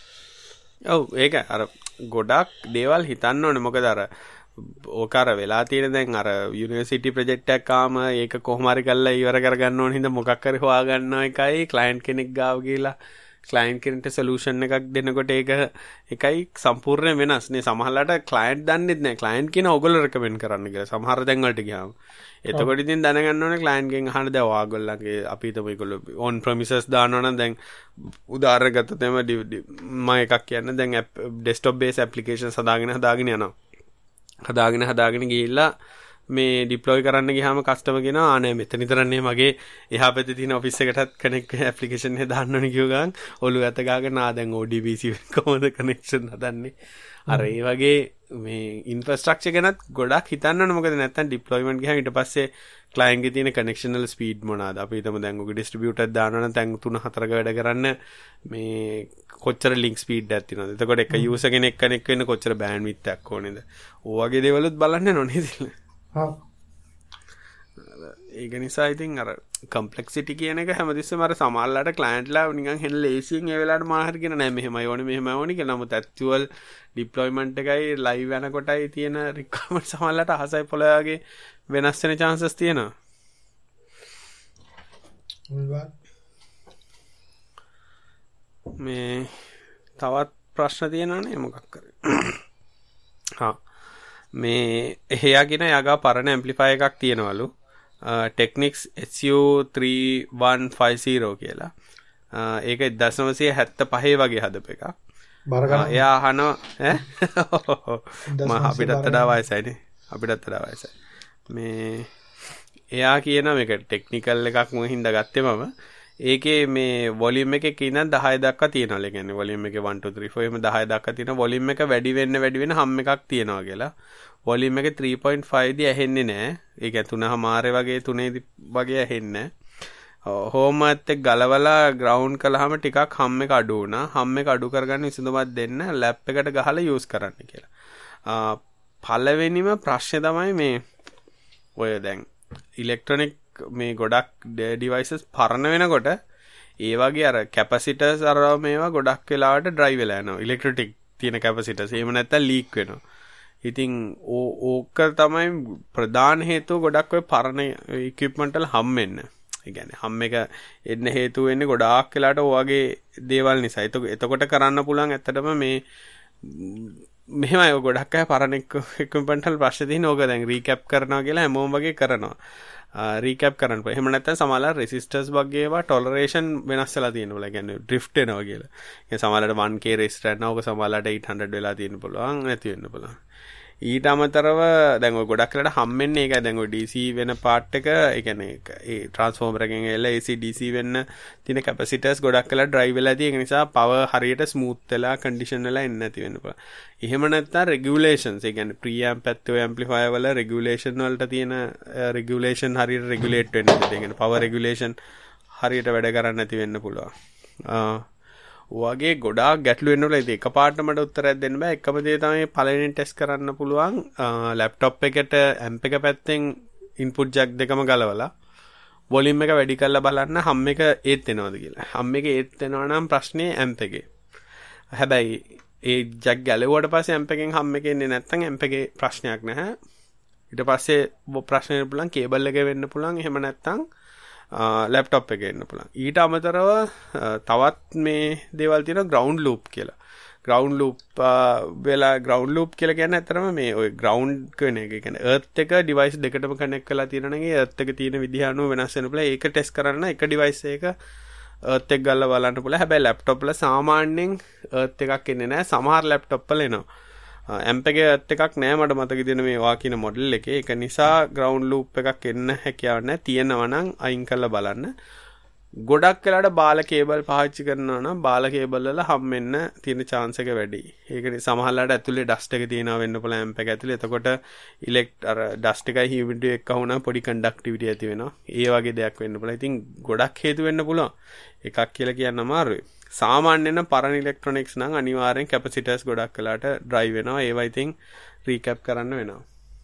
ඔව් ඒක අර ගොඩක් දේවල් හිතන්න ඕනේ. මොකද අර ඕක අර වෙලා තියෙන දැන් අර යුනිවර්සිටි ප්‍රොජෙක්ට් එකක් ආම ඒක කොහොම හරි කරලා ඉවර කරගන්න ඕන හින්දා මොකක් හරි හොයා ගන්නවා එකයි ක්ලයන්ට් කෙනෙක් ගාව ගිහලා ක්ලයන්ට් කෙනෙක්ට සොලියුෂන් එකක් දෙනකොට ඒක එකයි සම්පූර්ණයෙන් වෙනස් නේ. සමහරලාට ක්ලයන්ට් දන්නෙත් නැහැ. ක්ලයන්ට් කියන ඕගොල්ලෝ රෙකමෙන්ඩ් කරන්න කියලා. සමහර දැන් වලට ගියාම එතකොට ඉතින් දැනගන්න ඕනේ ක්ලයන්ට් ගෙන් අහන්න දැන් ඔයාගොල්ලන්ගේ අපි හිතමු ඒගොල්ලෝ ඔන් ප්‍රමිසස් දානවා නම් දැන් උදාහරණ ගත්තොත් එම මම එකක් කියන්න දැන් ඩෙස්ක්ටොප් බේස් ඇප්ලිකේෂන්ස් හදාගෙන හදාගෙන යනවා. හදාගෙන හදාගෙන ගිහිල්ලා මේ ඩිප්ලොයි කරන්න ගියාම කස්ටමර් කියනවා ආ නෑ මෙතන විතරන්නේ මගේ එහා පැත්තේ තියෙන ඔෆිස් එකටත් කනෙක්ට් ඇප්ලිකේෂන් එක දාන්න ඕනේ කිව්ව ගමන් ඔළුව ඇත ගාගෙන ආ දැන් O D B C කොහොමද කනෙක්ෂන් හදන්නේ. අර ඒ වගේ මේ ඉන්ෆ්‍රාස්ට්‍රක්චර් ගැනත් ගොඩක් හිතන්න ඕනේ. මොකද නැත්තම් ඩිප්ලොයිමන්ට් ගියාම ඊට පස්සේ ක්ලයන්ට් ගේ තියෙන කනෙක්ෂනල් ස්පීඩ් මොනවාද අපි හිතමු දැන් ඔක ඩිස්ට්‍රිබියුටර් දානවා නම් දැන් තුන හතරක වැඩ කරන්න මේ කොච්චර ලින්ක් ස්පීඩ් එකක් තියෙනවද. එතකොට එක යූසර් කෙනෙක් කනෙක්ට් වෙන්න කොච්චර බෑන්ඩ්විඩ්ත් එකක් ඕනේද. ඔය වගේ දේවලුත් බලන්න ඕනේ නේද. ඔව් ඒක නිසා ඉතින් අර කම්ප්ලෙක්සිටි කියන එක හැමතිස්සෙම අර සමහරලාට ක්ලයන්ට්ලා නිකන් හෙන ලේසියෙන් ඒ වෙලාවට මාහරි කියන නෑ මෙහෙමයි ඕනේ මෙහෙමයි ඕනේ කියලා. නමුත් ඇක්චුවල් ඩිප්ලොයිමන්ට් එකයි ලයිව් යනකොටයි තියෙන රික්වයර්මන්ට් සමහරලාට අහසයි පොළොවේ වෙනස් වෙන chances තියෙනවා. මේ තවත් ප්‍රශ්න තියෙනවනේ මොකක් කරේ. හා මේ එයාගෙන යගා පරණ ඇම්ප්ලිෆයර් එකක් තියෙනවලු. Technics S U three one five zero කියලා. ඒක nineteen seventy-five වගේ හදපු එකක්. එයා අහනවා ඈ මම අපිටත් වඩා වයසයිනේ. අපිටත් වඩා වයසයි. මේ එයා කියන මේක ටෙක්නිකල් එකක් මොකද හින්දා ගත්තේ මම. ඒකේ මේ වොලියුම් එකේ කින ten දක්වා තියෙනවා. ඒ කියන්නේ වොලියුම් එකේ one two three four එහෙම ten දක්වා තියෙනවා. වොලියුම් එක වැඩි වෙන්න වැඩි වෙන හම් එකක් තියෙනවා කියලා. වොලියුම් එකේ three point five දී ඇහෙන්නේ නැහැ. ඒ කියන්නේ තුනමාරේ වගේ තුනේදී වගේ ඇහෙන්නේ නැහැ. හෝම් එකත් එක්ක ගලවලා ග්‍රවුන්ඩ් කළාම ටිකක් හම් එක අඩු වුණා. හම් එක අඩු කරගන්න විසඳුමක් දෙන්න ලැප් එකට ගහලා යූස් කරන්න කියලා. පළවෙනිම ප්‍රශ්නේ තමයි මේ ඔය දැන් ඉලෙක්ට්‍රොනික මේ ගොඩක් ඩිවයිසස් පරණ වෙනකොට ඒ වගේ අර කැපසිටර්ස් අර මේවා ගොඩක් වෙලාවට ඩ්‍රයිව් වෙලා යනවා. ඉලෙක්ට්‍රික් තියෙන කැපසිටර්ස්. එහෙම නැත්නම් ලීක් වෙනවා. ඉතින් ඕක තමයි ප්‍රධාන හේතුව ගොඩක් ඔය පරණ ඉක්විප්මන්ට් වල හම් වෙන්න. ඒ කියන්නේ හම් එක එන්න හේතුව වෙන්නේ ගොඩාක් වෙලාවට ඔය වගේ දේවල් නිසා. එතකොට කරන්න පුළුවන් ඇත්තටම මේ මෙහෙමයි ඔය ගොඩක් අය පරණ equipment වල ප්‍රශ්න තියෙන ඕක දැන් රීකැප් කරනවා කියලා හැමෝම වගේ කරනවා. රීකැප් කරන්න පුළුවන්. එහෙම නැත්නම් සමහරවල් රෙසිස්ටර්ස් වගේ ඒවා ටොලරේෂන් වෙනස් වෙලා තියෙනවා. ඒ කියන්නේ ඩ්‍රිෆ්ට් වෙනවා කියලා. ඒ සමහරවල්ට one K රෙසිස්ටර් නැත්නම් ඕක සමහරවල්ට eight hundred වෙලා තියෙන්න පුළුවන් නැති වෙන්න පුළුවන්. ඊට අමතරව දැන් ඔය ගොඩක් වෙලාට හම්බෙන්නේ ඒකයි දැන් ඔය D C වෙන පාර්ට් එක ඒ කියන්නේ ඒ ට්‍රාන්ස්ෆෝමර් එකෙන් එලා A C D C වෙන්න තියෙන කැපැසිටර්ස් ගොඩක් වෙලා ඩ්‍රයිව් වෙලා තියෙන ඒක නිසා පවර් හරියට ස්මූත් වෙලා කන්ඩිෂන් වෙලා එන්නේ නැති වෙන්න පුළුවන්. එහෙම නැත්නම් රෙගියුලේෂන්ස් ඒ කියන්නේ ප්‍රී ඇම්ප් ඇත්තෝ ඇම්ප්ලිෆයර් වල රෙගියුලේෂන් වලට තියෙන රෙගියුලේෂන් හරියට රෙගුලේට් වෙන්නේ නැති. ඒ කියන්නේ පවර් රෙගියුලේෂන් හරියට වැඩ කරන්නේ නැති වෙන්න පුළුවන්. වගේ ගොඩාක් ගැටලු වෙන්න පුළුවන්. ඒක එකපාරට මට උත්තරයක් දෙන්න බෑ. එකම දේ තමයි පළවෙනියෙන් ටෙස්ට් කරන්න පුළුවන් ලැප්ටොප් එකට ඇම්ප් එක පැත්තෙන් ඉන්පුට් ජැක් දෙකම ගලවලා වොලියුම් එක වැඩි කරලා බලන්න හම් එක ඒත් එනවද කියලා. හම් එක ඒත් එනවා නම් ප්‍රශ්නේ ඇම්ප් එකේ. හැබැයි ඒ ජැක් ගැලවුවට පස්සේ ඇම්ප් එකෙන් හම් එක එන්නේ නැත්නම් ඇම්ප් එකේ ප්‍රශ්නයක් නැහැ. ඊට පස්සේ ප්‍රශ්නේ පුළුවන් කේබල් එකේ වෙන්න පුළුවන්. එහෙම නැත්නම් ලැප්ටොප් එකේ එන්න පුළුවන්. ඊට අමතරව තවත් මේ දේවල් තියෙනවා ග්‍රවුන්ඩ් ලූප් කියලා. ග්‍රවුන්ඩ් ලූප් වෙලා ග්‍රවුන්ඩ් ලූප් කියලා කියන්නේ ඇත්තටම මේ ඔය ග්‍රවුන්ඩ් කියන එක. ඒ කියන්නේ එර්ත් එක ඩිවයිස් දෙකටම කනෙක්ට් කරලා තියෙනවා නම් ඒ එර්ත් එක තියෙන විදිහ අනුව වෙනස් වෙන්න පුළුවන්. ඒක ටෙස්ට් කරන්න එක ඩිවයිස් එක එර්ත් එක ගල්ලා බලන්න පුළුවන්. හැබැයි ලැප්ටොප් වල සාමාන්‍යයෙන් එර්ත් එකක් එන්නේ නැහැ. සමහර ලැප්ටොප් වල එනවා. ඇම්ප් එකේ එර්ත් එකක් නැහැ මට මතක තියෙන මේ වා කියන මොඩල් එකේ. ඒක නිසා ග්‍රවුන්ඩ් ලූප් එකක් එන්න හැකියාවක් නැහැ. තියෙනවා නම් අයින් කරලා බලන්න. ගොඩක් වෙලාවට බාල කේබල් පාවිච්චි කරනවා නම් බාල කේබල් වල හම් වෙන්න තියෙන chance එක වැඩි. ඒක නිසා සමහරලාට ඇතුලේ ඩස්ට් එක තියෙනවා වෙන්න පුළුවන් ඇම්ප් එක ඇතුලේ. එතකොට ඉලෙක්ට් අර ඩස්ට් එකයි හියුමිඩිටි එක වුණා පොඩි කන්ඩක්ටිවිටි ඇති වෙනවා. ඒ වගේ දෙයක් වෙන්න පුළුවන්. ඉතින් ගොඩක් හේතු වෙන්න පුළුවන්. එකක් කියලා කියන්න අමාරුයි. සාමාන්‍යයෙන් පරණ ඉලෙක්ට්‍රොනික්ස් නම් අනිවාර්යෙන් කැපැසිටර්ස් ගොඩක් වෙලාට ඩ්‍රයිව් වෙනවා. ඒවා ඉතින් රීකැප් කරන්න වෙනවා.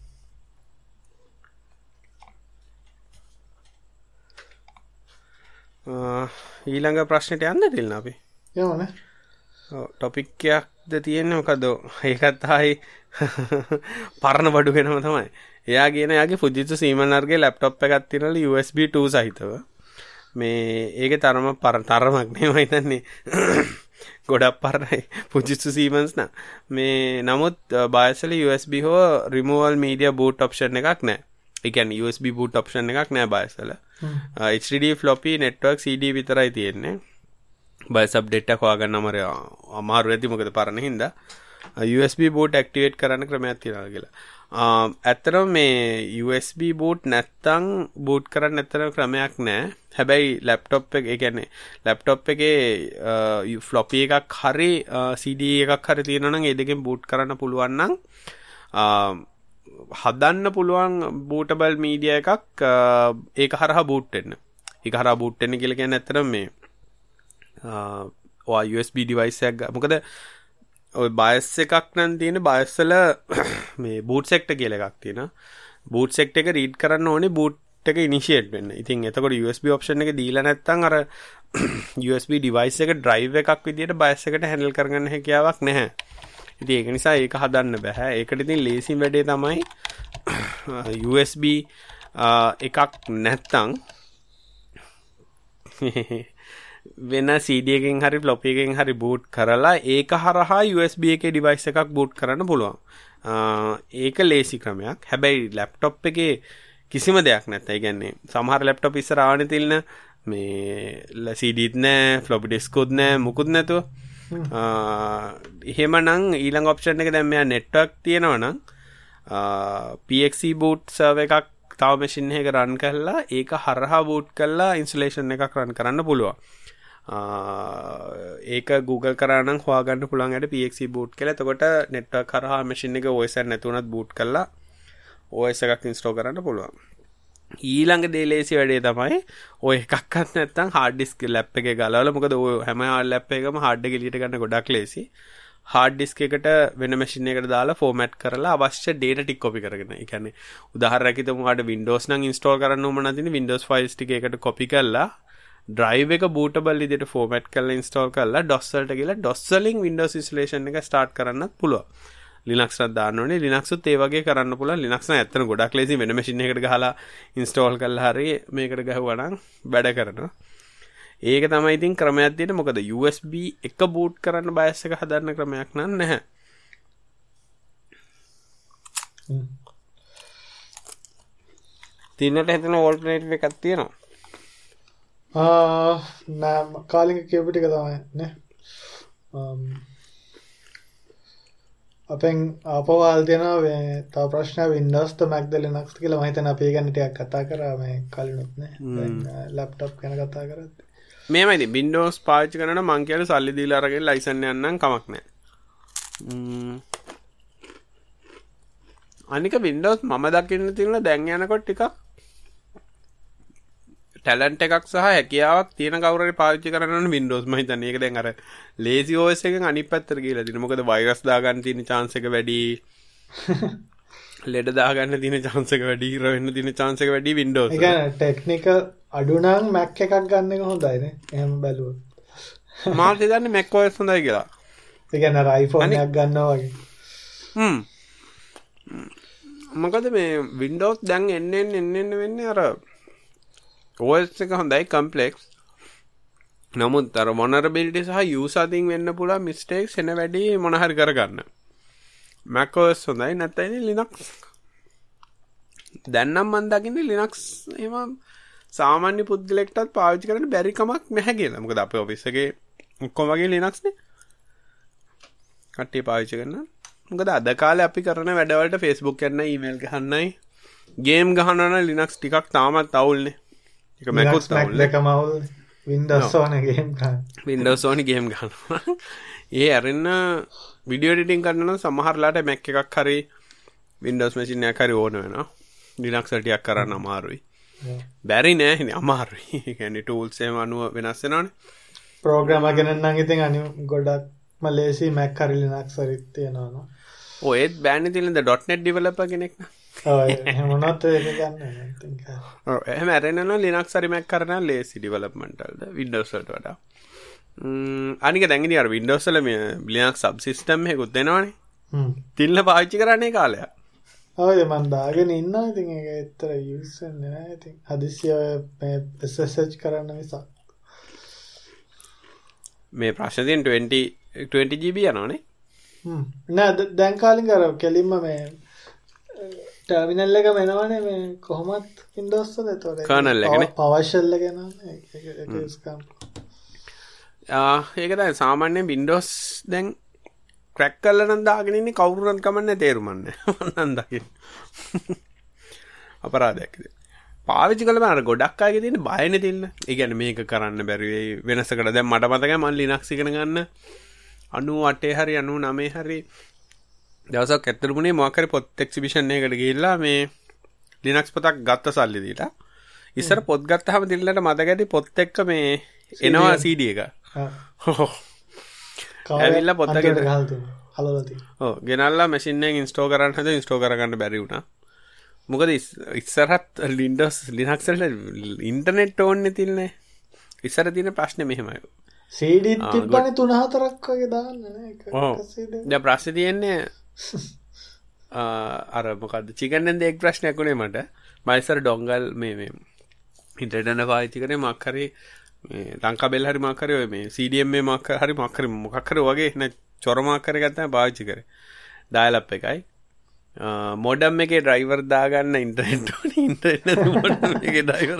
ඊළඟ ප්‍රශ්නෙට යන්න දෙන්න අපි. යමනේ. ඔව් ටොපික් එකක්ද තියෙන්නේ මොකද? ඒකත් ආයි පරණ බඩු වෙනම තමයි. එයා කියන එයාගේ Fujitsu Siemens ලැප්ටොප් එකක් තියෙනවලු U S B two සහිතව. මේ ඒකේ තරම තරමක් නෙමෙයි හිතන්නේ. ගොඩක් පරණයි Fujitsu Siemens නා. මේ නමුත් BIOS වල U S B හෝ removal media boot option එකක් නැහැ. ඒ කියන්නේ U S B boot option එකක් නැහැ BIOS වල. H D D floppy network C D විතරයි තියෙන්නේ. BIOS update එක හොයාගන්න අමාරු වෙද්දි මොකද පරණ හින්දා U S B boot activate කරන්න ක්‍රමයක් තියෙනවා කියලා. ඇත්තටම මේ U S B boot නැත්තම් boot කරන්න ඇත්තටම ක්‍රමයක් නැහැ. හැබැයි ලැප්ටොප් එක ඒ කියන්නේ ලැප්ටොප් එකේ floppy එකක් හරි C D එකක් හරි තියෙනවා නම් ඒ දෙකෙන් boot කරන්න පුළුවන් නම් හදන්න පුළුවන් bootable media එකක් ඒක හරහා boot වෙන්න. ඒක හරහා boot වෙන්න කියලා කියන්නේ ඇත්තටම මේ ඔය U S B device එකක් මොකද ඔය BIOS එකක් නම් තියෙන BIOS වල මේ boot sector කියලා එකක් තියෙනවා. boot sector එක read කරන්න ඕනේ boot එක initiate වෙන්න. ඉතින් එතකොට U S B option එක දීලා නැත්නම් අර U S B device එක drive එකක් විදියට BIOS එකට handle කරගන්න හැකියාවක් නැහැ. ඉතින් ඒක නිසා ඒක හදන්න බෑ. ඒකට ඉතින් ලේසිම වැඩේ තමයි U S B එකක් නැත්නම් වෙන C D එකකින් හරි floppy එකකින් හරි boot කරලා ඒක හරහා U S B එකේ device එකක් boot කරන්න පුළුවන්. ඒක ලේසි ක්‍රමයක්. හැබැයි laptop එකේ කිසිම දෙයක් නැත්නම් ඒ කියන්නේ සමහර laptop ඉස්සර ආවනේ තිල්න මේ C Dත් නැහැ, floppy diskත් නැහැ, මුකුත් නැතුව. එහෙමනම් ඊළඟ option එක දැන් මෙයා network තියෙනවා නම් P X E boot server එකක් තව machine එකක run කරලා ඒක හරහා boot කරලා installation එකක් run කරන්න පුළුවන්. ඒක Google කරා නම් හොයාගන්න පුළුවන් ඇට P X E boot කියලා. එතකොට network කරහා machine එක O S එක නැතුණත් boot කරලා O S එකක් install කරන්න පුළුවන්. ඊළඟ දේ ලේසි වැඩේ තමයි ඔය එකක්වත් නැත්නම් hard disk lap එකේ ගලවලා මොකද ඔය හැම lap එකකම hard එක එළියට ගන්න ගොඩක් ලේසි. hard disk එකට වෙන machine එකකට දාලා format කරලා අවශ්‍ය data ටික copy කරගෙන. ඒ කියන්නේ උදාහරණයක් හිතමු ඔයාලට Windows නම් install කරන්න ඕන නැතිනේ Windows files ටික එකට copy කරලා drive එක bootable විදිහට format කරලා install කරලා DOS වලට ගිහලා DOS වලින් Windows installation එක start කරන්නත් පුළුවන්. Linux එකක් දාන්න ඕනේ. Linux උත් ඒ වගේ කරන්න පුළුවන්. Linux නම් ඇත්තට ගොඩක් ලේසි වෙන machine එකකට ගහලා install කරලා හරි මේකට ගහුවා නම් වැඩ කරනවා. ඒක තමයි ඉතින් ක්‍රමයක් දෙන්නේ. මොකද U S B එක boot කරන්න BIOS එක හදන්න ක්‍රමයක් නෑ. තින්නට හිතන ඕල්ටර්නේටිව් එකක් තියෙනවා. ආ නෑ කාලින්ග කියපු ටික තමයි නේ. අපෙන් අපවල් තියෙනවා මේ තව ප්‍රශ්න Windows ද Mac ද Linux ද කියලා මම හිතන අපි ගැන ටිකක් කතා කරා මේ කලිනුත් නේ. දැන් ලැප්ටොප් ගැන කතා කරද්දී මේමයි ඉතින් Windows පාවිච්චි කරන නම් මං කියන්නේ සල්ලි දීලා අරගෙන ලයිසන් යන්නම් කමක් නැහැ. අනික Windows මම දකින්න තියෙන දැන් යනකොට ටිකක් ටැලන්ට් එකක් සහ හැකියාවක් තියෙන කවුරු හරි පාවිච්චි කරනවනේ Windows මම හිතන්නේ ඒක දැන් අර lazy O S එකෙන් අනිත් පැත්තට ගිහලා තියෙනවා. මොකද වෛරස් දාගන්න තියෙන chance එක වැඩි. ලෙඩ දාගන්න තියෙන chance එක වැඩි. ඉර වෙන්න තියෙන chance එක වැඩි Windows. ඒ කියන්නේ ටෙක්නිකල් අඩු නම් Mac එකක් ගන්න එක හොඳයි නේ. එහෙම බැලුවොත්. මම හිතන්නේ Mac O S හොඳයි කියලා. ඒ කියන්නේ අර iPhone එකක් ගන්නවා වගේ. හ්ම්. මොකද මේ Windows දැන් එන්න එන්න එන්න එන්න වෙන්නේ අර O S එක හොඳයි කම්ප්ලෙක්ස්. නමුත් අර vulnerability සහ user අතින් වෙන්න පුළුවන් mistakes එන වැඩි මොන හරි කරගන්න. Mac O S හොඳයි නැත්නම් Linux. දැන් නම් මම දකින්නේ Linux එහෙම සාමාන්‍ය පුද්ගලෙක්ටත් පාවිච්චි කරන්න බැරි කමක් නැහැ කියලා. මොකද අපේ ඔෆිස් එකේ ඔක්කොම වගේ Linux නේ. කට්ටිය පාවිච්චි කරනවා. මොකද අද කාලේ අපි කරන වැඩවලට Facebook යන්නයි ඊමේල් ගහන්නයි ගේම් ගහනවා නම් Linux ටිකක් තාමත් අවුල්නේ. ඒක Macුත් අවුල්. දෙකම අවුල්. Windows ඕනේ ගේම් ගන්න. Windows ඕනේ ගේම් ගන්නවා. ඒ අරින්න වීඩියෝ එඩිටින් කරන්න නම් සමහරලාට Mac එකක් හරි Windows machine එකක් හරි ඕන වෙනවා. Linux වල ටිකක් කරන්න අමාරුයි. බැරි නෑ නේ අමාරුයි. ඒ කියන්නේ tools එහෙම අනුව වෙනස් වෙනවනේ. ප්‍රෝග්‍රෑම් එක නම් ඉතින් අනි ගොඩක්ම ලේසි Mac හරි Linux හරි තියෙනවා නෝ. ඔය ඒත් බෑනේ තියෙන ද .net developer කෙනෙක් නා. ඔව් එහෙම වුණත් ඒක ගන්න I think. ඔව් එහෙම අරගෙන Linux හරි Mac කරන ලේසි development වලද Windows වලට වඩා. ම්ම් අනික දැන් ඉතින් අර Windows වල මේ Linux subsystem එකකුත් දෙනවනේ. හ්ම්. තිල්ල පාවිච්චි කරන්නේ කාලයක්. ඔව් මම දාගෙන ඉන්නවා ඉතින් ඒක ඇත්තට යූස් වෙන්නේ නැහැ ඉතින්. හදිස්සිය මේ S S H කරන්න නිසා. මේ ප්‍රශ්න තියෙන twenty twenty G B යනවනේ. හ්ම්. නෑ දැන් කාලින් අර කෙලින්ම මේ ටර්මිනල් එක වෙනවනේ මේ කොහොමත් Windows වල ඒතකොට කර්නල් එකනේ PowerShell එක නේද ඒක ඒක ස්කම් ආ ඒක තමයි සාමාන්‍ය Windows දැන් ක්‍රැක් කරලා නම් දාගෙන ඉන්නේ කවුරුරන් කමන්නේ තේරුම්න්නේ මම නම් දකින්න අපරාධයක් ඉතින් පාවිච්චි කළම අර ගොඩක් අයගේ තියෙන බයනේ තින්න ඒ කියන්නේ මේක කරන්න බැරි වෙයි වෙනසකට දැන් මට මතකයි මම Linux ඉගෙන ගන්න ninety eight හරි ninety nine හරි දවසක් ඇත්තටම මොකක් හරි පොත් එක්සිබිෂන් එකකට ගිහිල්ලා මේ Linux පොතක් ගත්ත සල්ලි දීලා ඉස්සර පොත් ගත්තාම දිල්ලට මතකයි පොත් එක්ක මේ එනවා C D එක. ඔව්. ඇවිල්ලා පොත් එකට ගහලා තියෙනවා. හලවලා තියෙනවා. ඔව් ගෙනල්ලා මැෂින් එකෙන් ඉන්ස්ටෝල් කරන්න හදලා ඉන්ස්ටෝල් කරගන්න බැරි වුණා. මොකද ඉස්සරහත් Windows Linux වල ඉන්ටර්නෙට් ඕනේ තිල්නේ. ඉස්සර තියෙන ප්‍රශ්නේ මෙහෙමයි. C D තිබ්බනේ three four ක් වගේ දාන්න නේ ඒක. දැන් ප්‍රශ්නේ තියෙන්නේ අර මොකද්ද chicken and egg ප්‍රශ්නයක් උනේ මට. මම ඉස්සර ඩොංගල් මේ මේ ඉන්ටර්නෙට් එක පාවිච්චි කරේ මොකක් හරි මේ ලංකා බෙල් හරි මොකක් හරි ඔය මේ C D M A මොකක් හරි මොකක් හරි මොකක් හරි වගේ නේ චොර මොකක් හරි ගත්තා පාවිච්චි කරේ. ඩයල් අප් එකයි. මොඩම් එකේ ඩ්‍රයිවර් දාගන්න ඉන්ටර්නෙට් ඕනේ ඉන්ටර්නෙට් මොඩම් එකේ ඩ්‍රයිවර්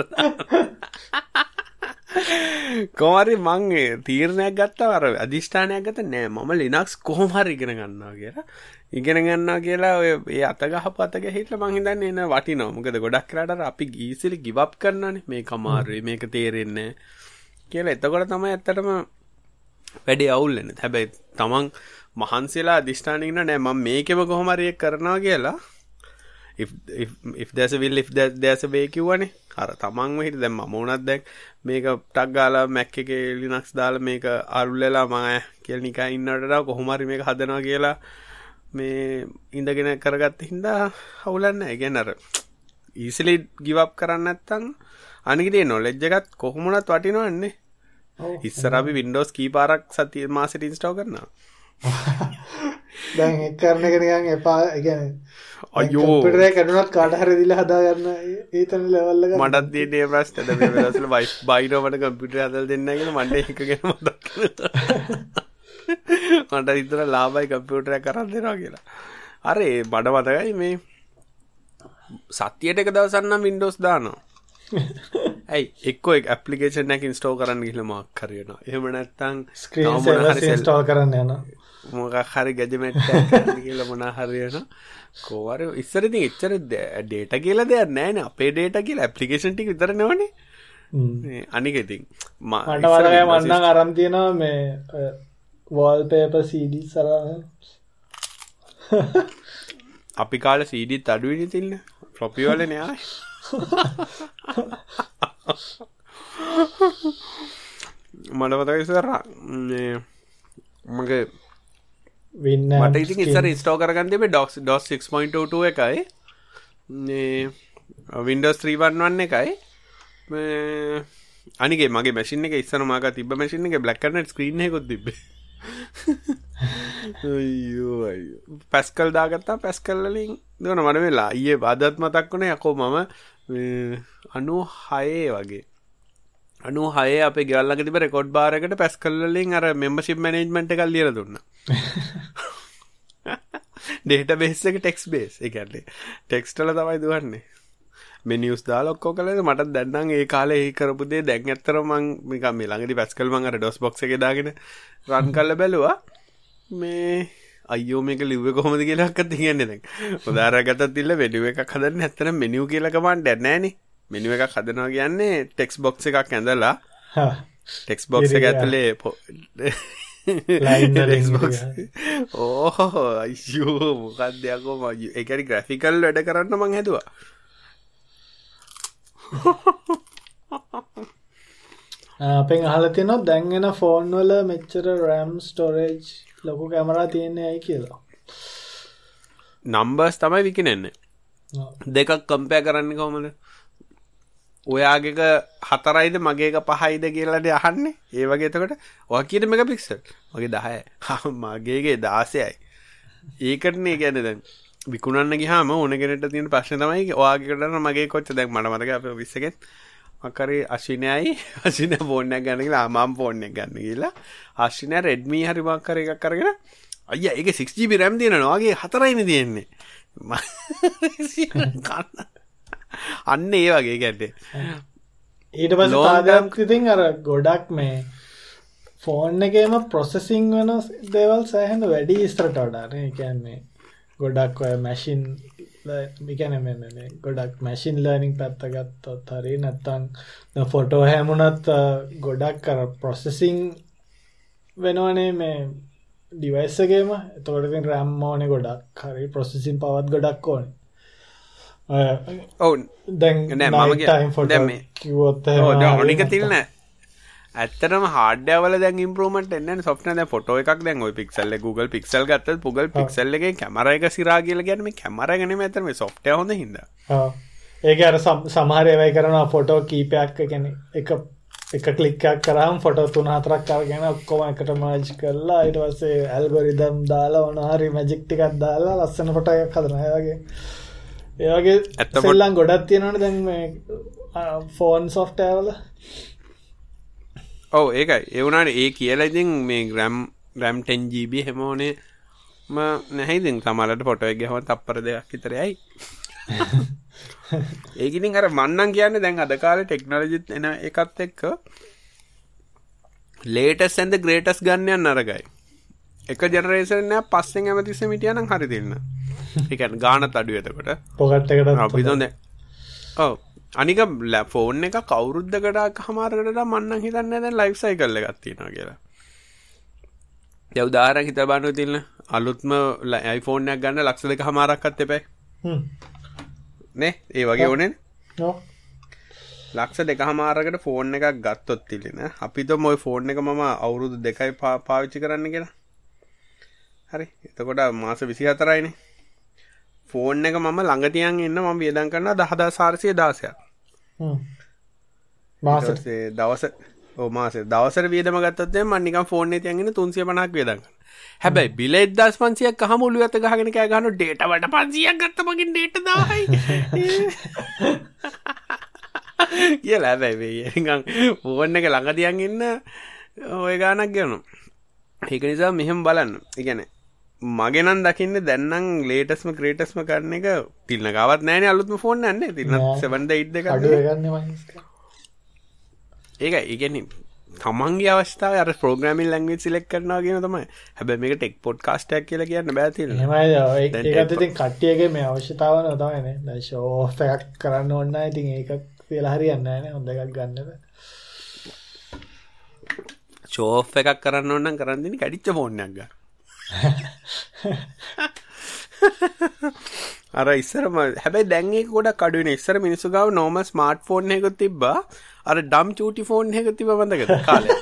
කොහොමරි මං තීරණයක් ගත්තා අර අදිෂ්ඨානයක් ගත්තා නෑ මම Linux කොහොම හරි ඉගෙන ගන්නවා කියලා ඉගෙන ගන්නවා කියලා ඔය ඒ අත ගහපු අත ගහහිట్లా මං හිතන්නේ එන වටිනවා මොකද ගොඩක් වෙලාට අපි easily give up කරනවානේ මේක අමාරුයි මේක තේරෙන්නේ කියලා එතකොට තමයි ඇත්තටම වැඩි අවුල් වෙන්නේ හැබැයි තමන් මහන්සියලා අදිෂ්ඨානෙ ඉන්න නෑ මම මේකෙම කොහොම හරි ඒක කරනවා කියලා if if if there's a will if there, there's a way කියවනේ අර තමන්ම හිත දැන් මම උනත් දැන් මේක ටක් ගාලා Mac එකේ Linux දාලා මේක අරුල්ලලා මම කියලා නිකන් ඉන්නවට කොහොම හරි මේක හදනවා කියලා මේ ඉඳගෙන කරගත්ත හින්දා අවුලක් නැහැ. ඒ කියන්නේ අර easily give up කරන්න නැත්තම් අනික තියෙන knowledge එකත් කොහොමුණත් වටිනවන්නේ. ඉස්සර අපි Windows කීපාරක් සතිය මාසෙට install කරනවා. දැන් ඒක කරන එක නිකන් එපා. ඒ කියන්නේ අයියෝ කම්පියුටර් එක කඩනවත් කාට හරි දීලා හදා ගන්න ඊතන ලෙවල් එක මටත් තියෙන ප්‍රශ්න දැන් මේ වෙලාවල වයිෆ් බයිනෝ මට කම්පියුටර් හදලා දෙන්න නැහැ කියලා මට ඒක ගැන මතක් කරනවා මට හිතන ලාභයි කම්පියුටර් එක කරන් දෙනවා කියලා අර ඒ බඩ මතකයි මේ සතියට එක දවසක් නම් Windows දානවා. ඇයි එක්ක එක ඇප්ලිකේෂන් එකක් ඉන්ස්ටෝල් කරන්න ගිහලා මොකක් හරි වෙනවා. එහෙම නැත්නම් ස්ක්‍රීන් සේවර්ස් ඉන්ස්ටෝල් කරන්න යනවා. මොකක් හරි ගැජමෙට් එකක් ගන්න කියලා මොනා හරි වෙනවා. කොහොර ඉස්සර ඉතින් එච්චර ඩේටා කියලා දෙයක් නැහැ නේ. අපේ ඩේටා කියලා ඇප්ලිකේෂන් ටික විතර නෙවනේ. අනික ඉතින් මට වලගේ මන්නම් අරන් තියෙනවා මේ වෝල්පේපර් සීඩී සරහ අපි කාලේ සීඩීත් අඩුවෙනේ තින්නේ ෆ්ලොපි වලනේ ආයි මට මතකයි ඉස්සර මේ මගේ මට ඉතින් ඉස්සර ඉන්ස්ටෝල් කරගන්න තිබේ DOS DOS six point two two එකයි මේ Windows three one one එකයි අනිකේ මගේ මැෂින් එක ඉස්සර මාගා තිබ්බ මැෂින් එකේ black and white screen එකකුත් තිබ්බේ අයියෝ අයියෝ පැස්කල් දාගත්තා පැස්කල් වලින් දුවන මට වෙලා ඊයේ අදත් මතක් වුණේ යකෝ මම අනූහය වගේ අනූහය අපේ ගෙවල් ළඟ තිබ්බ රෙකෝඩ් බාර් එකට පැස්කල් වලින් අර membership management එකක් ලියලා දුන්නා database එක text base ඒ කියන්නේ text වල තමයි දුවන්නේ menus දාලා ඔක්කොම කළේ මට දැන් නම් ඒ කාලේ ඒ කරපු දේ දැන් ඇත්තටම මම නිකන් මේ ළඟදී පැස්කල් මම අර DOS box එකේ දාගෙන run කරලා බැලුවා මේ අයියෝ මේක ලිව්වේ කොහොමද කියලා අක්කත් කියන්නේ දැන් උදාහරණයක් ගත්තත් ඉල්ල menu එකක් හදන්න ඇත්තටම menu කියලා කමාන්ඩ් එකක් නැහැ නේ menu එකක් හදනවා කියන්නේ text box එකක් ඇඳලා text box එක ඇතුලේ line text box ඕ අයියෝ මොකක්ද යකෝ මම ඒ කියන්නේ graphical වැඩ කරන්න මං හැදුවා අපෙන් අහලා තියෙනවා දැන් එන ෆෝන් වල මෙච්චර RAM storage ලොකු කැමරා තියෙන්නේ ඇයි කියලා. numbers තමයි විකිනෙන්නේ. දෙකක් compare කරන්නේ කොහමද? ඔයාගේක හතරයිද මගේක පහයිද කියලාද අහන්නේ? ඒ වගේ එතකොට ඔයා කියන මෙගාපික්සල්. මගේ දහයයි. මගේගේ දාසයයි. ඒකටනේ කියන්නේ දැන් විකුණන්න ගියාම ඕන කෙනෙක්ට තියෙන ප්‍රශ්නේ තමයි ඔයාගේකට මගේ කොච්චර දැන් මට මතකයි අපේ ඔෆිස් එකෙත් මකරි අශිනයයි අශින ෆෝන් එකක් ගන්න කියලා මම ෆෝන් එක ගන්න කියලා අශින Redmi හරි මොකක් හරි එකක් අරගෙන අයියා ඒකේ six G B RAM තියෙනවා වගේ හතරයිනේ තියෙන්නේ අන්න ඒ වගේ කියන්නේ ඊට පස්සේ තාදයක් ඉතින් අර ගොඩක් මේ ෆෝන් එකේම processing වෙන දේවල් සෑහෙන වැඩි ඉස්සරට වඩා නේ කියන්නේ ගොඩක් ඔය මැෂින් මේ කියන්නේ මේ ගොඩක් මැෂින් ලර්නින් පැත්ත ගත්තොත් හරි නැත්නම් ෆොටෝ හැමුණත් ගොඩක් අර processing වෙනවනේ මේ device එකේම එතකොට ඉතින් RAM ඕනේ ගොඩක් හරි processing power ගොඩක් ඕනේ ඔව් දැන් නෑ මම කියන්නේ කිව්වොත් ඔව් දැන් අනික තිල්න ඇත්තටම හાર્ඩ්වෙයාර් වල දැන් ඉම්ප්‍රූව්මන්ට් එන්නේ නැහැ සොෆ්ට්වෙයාර් දැන් ෆොටෝ එකක් දැන් ওই පික්සල් එක Google Pixel ගත්තත් Google Pixel එකේ කැමරා එක සිරා කියලා කියන්නේ මේ කැමරා එක නෙමෙයි අතන මේ සොෆ්ට්වෙයාර් හොඳ හින්දා. ඔව්. ඒක අර සමහර ඒවායි කරනවා ෆොටෝ කීපයක් කියන්නේ එක එක ක්ලික් එකක් කරාම ෆොටෝ තුන හතරක් අරගෙන ඔක්කොම එකට මර්ජ් කරලා ඊට පස්සේ ඇල්ගොරිතම් දාලා මොනවා හරි මැජික් ටිකක් දාලා ලස්සන ෆොටෝ එකක් හදනවා. ඒ වගේ ඒ වගේ සෙල්ලම් ගොඩක් තියෙනවනේ දැන් මේ ෆෝන් සොෆ්ට්වෙයාර් වල. ඔව් ඒකයි ඒ වුණානේ ඒ කියලා ඉතින් මේ RAM RAM ten G B හැම ඕනේ ම නැහැ ඉතින් සමහරවිට ෆොටෝ එක ගහම තප්පර දෙකක් විතරයි. ඒක ඉතින් අර මන්නම් කියන්නේ දැන් අද කාලේ ටෙක්නොලොජිත් එන එකත් එක්ක latest and the greatest ගන්න යන අරගයි. එක ජෙනරේෂන් එකක් පස්සෙන් හැමතිස්සෙම හිටියා නම් හරි දෙන්න. ඒ කියන්නේ ගානත් අඩු එතකොට. පොකට් එකට අපි දන්නේ. ඔව් අනික ෆෝන් එක කවුරුද්දකට හමාරකට මම නම් හිතන්නේ දැන් ලයිෆ් සයිකල් එකක් තියෙනවා කියලා. දැන් උදාහරණයක් හිතා බලන්න තියෙන අලුත්ම iPhone එකක් ගන්න ලක්ෂ දෙක හමාරක්වත් එපැයි. හ්ම්. නේ ඒ වගේ ඕනේ නේ. ඔව්. ලක්ෂ දෙක හමාරකට ෆෝන් එකක් ගත්තොත් තිලින අපි තම ওই ෆෝන් එක මම අවුරුදු දෙකයි පාවිච්චි කරන්න කියලා. හරි. එතකොට මාස විසිහතරයිනේ. ෆෝන් එක මම ළඟ තියන් ඉන්න මම වියදම් කරනවා දහදාස් හාරසිය දාසයක්. හ්ම්. මාසෙට දවස ඔව් මාසෙට දවසට වියදම ගත්තොත් මම නිකන් ෆෝන් එකේ තියන් ඉන්න තුන්සිය පනහක් වියදම් කරනවා. හැබැයි බිල එක්දාස් පන්සියක් අහම ඔළුව ඇත ගහගෙන කෑ ගහනවා ඩේටා වලට පන්සියක් ගත්ත මගෙන් ඩේටා දහයයි. කියලා හැබැයි මේ නිකන් ෆෝන් එක ළඟ තියන් ඉන්න ඔය ගානක් ගන්නවා. ඒක නිසා මෙහෙම බලන්න. ඒ කියන්නේ මගේ නම් දකින්නේ දැන් නම් ලේටස්ට්ම ග්‍රේටස්ට්ම කරන එක තිල්න ගාවත් නැහැ නේ අලුත්ම ෆෝන් නැන්නේ තිල්න seven eight දෙක අඩු ගන්න මහිස්ක ඒක ඒ කියන්නේ තමන්ගේ අවස්ථාවේ අර ප්‍රෝග්‍රෑමින් ලැන්ග්වේජ් සිලෙක්ට් කරනවා කියන තමයි. හැබැයි මේක ටෙක් පොඩ්කාස්ට් එකක් කියලා කියන්න බෑ තිල්න. එහෙමයි ඔය ඒකත් ඉතින් කට්ටියගේ මේ අවශ්‍යතාව නෝ තමයි නේ. දැන් ෂෝ ඔෆ් එකක් කරන්න ඕන නැහැ. ඉතින් ඒක කියලා හරියන්නේ නැහැ නේ. හොඳ එකක් ගන්න බෑ. ෂෝ ඔෆ් එකක් කරන්න ඕන නම් කරන් දෙන්නේ කැඩිච්ච ෆෝන් එකක් ගන්න. අර ඉස්සරම හැබැයි දැන් ඒක ගොඩක් අඩු වෙන. ඉස්සර මිනිස්සු ගාව normal smartphone එකක් තිබ්බා. අර ඩම් චූටි ෆෝන් එකක් තිබ්බ මන්දකද කාලේ.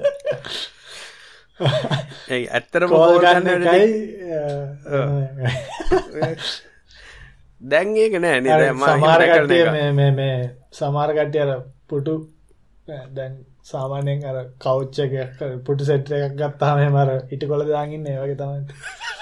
ඒ ඇත්තටම ෆෝන් ගන්න එකයි දැන් ඒක නෑ නේද? සමහර කට්ටිය මේ මේ මේ සමහර කට්ටිය අර පුටු දැන් සාමාන්‍යයෙන් අර කවුච් එකක් පුටු සෙට් එකක් ගත්තාම එහෙම අර ඉටිකොල දාන් ඉන්නේ ඒ වගේ තමයි.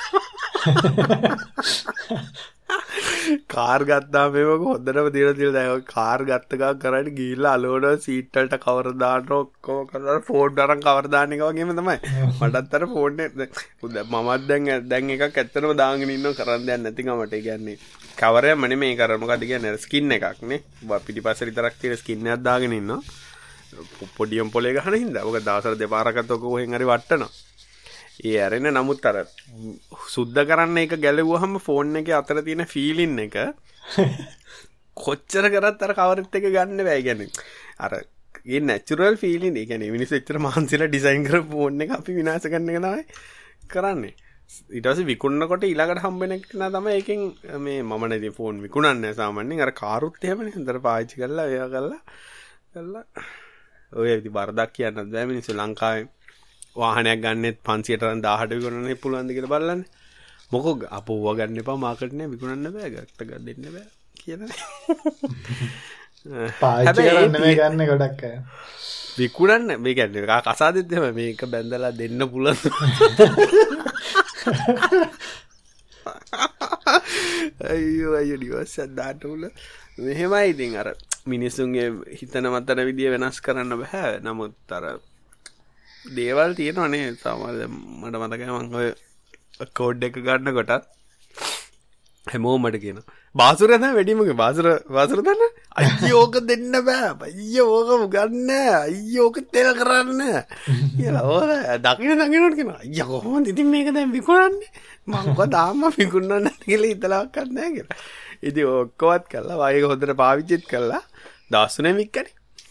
කාර් ගත්තාම මේක හොඳටම දිලා දිලා දැන් කාර් ගත්ත ගමන් කරන්නේ ගිහිල්ලා අලෝන සීට් වලට කවර් දාන්න ඔක්කොම කරලා ෆෝන් අරන් කවර් දාන්න එක වගේම තමයි. මටත් අර ෆෝන් එක මමත් දැන් දැන් එකක් ඇත්තටම දාගෙන ඉන්නවා කරන් දෙයක් නැති ගමට. ඒ කියන්නේ කවර් එකම නෙමෙයි කර මොකද කියන්නේ ස්කින් එකක් නේ. පිටිපස්සේ විතරක් තියෙන ස්කින් එකක් දාගෙන ඉන්නවා. පොඩියම් පොලේ ගහන හින්දා. ඔක දවසට දෙපාරකට ඔක කොහෙන් හරි වට්ටනවා. ඒ ඇරෙන නමුත් අර සුද්ධ කරන්න එක ගැලවුවහම ෆෝන් එකේ අතර තියෙන ෆීලින් එක කොච්චර කරත් අර කවරෙත් එක ගන්න බෑ. කියන්නේ අර ඒ නැචරල් ෆීලින් ඒ කියන්නේ මිනිස්සු එච්චර මහන්සිලා ඩිසයින් කරපු ෆෝන් එක අපි විනාශ කරන එක තමයි කරන්නේ. ඊට පස්සේ විකුණනකොට ඊළඟට හම්බෙන එක නා තමයි ඒකෙන් මේ මම නැති ෆෝන් විකුණන්නේ සාමාන්‍යයෙන් අර කාරුත් එහෙමනේ හොඳට පාවිච්චි කරලා ඒවා කරලා කරලා ඔය ඉතින් වරදක් කියන්නත් බෑ. මිනිස්සු ලංකාවේ වාහනයක් ගන්නෙත් පන්සියයට දහයට විකුණන්න පුළුවන්ද කියලා බලන්න. මොකෝ අපෝව ගන්න එපා මාකට් නේ විකුණන්න බෑ ගත්ත ගන්න දෙන්න බෑ කියලා. පාවිච්චි කරන්න මේ ගන්න ගොඩක් අය. විකුණන්න මේ කියන්නේ කසාදෙත් එහෙම මේක බැඳලා දෙන්න පුළුවන්. අයියෝ අයියෝ ඩිවර්ස් දාන්න උල මෙහෙමයි ඉතින් අර මිනිස්සුන්ගේ හිතන මතන විදිය වෙනස් කරන්න බෑ. නමුත් අර දේවල් තියෙනවනේ සමහර මට මතකයි මම ඔය කෝඩ් එක ගන්න කොටත් හැමෝම මට කියනවා බාසුර තමයි වැඩිමගේ බාසුර බාසුර දන්න අයියෝ ඕක දෙන්න බෑ අයියෝ ඕක ගන්න අයියෝ ඕක තෙල් කරන්න කියලා ඕන දකින්න දකින්නට කියනවා අයියා කොහොමද ඉතින් මේක දැන් විකුණන්නේ මම කොහොමද දාන්න විකුණන්න නැති කියලා හිතලාවක් නැහැ කියලා. ඉතින් ඔක්කොවත් කළා වායක හොඳට පාවිච්චිත් කළා දවස් තුනෙන් වික්කනේ.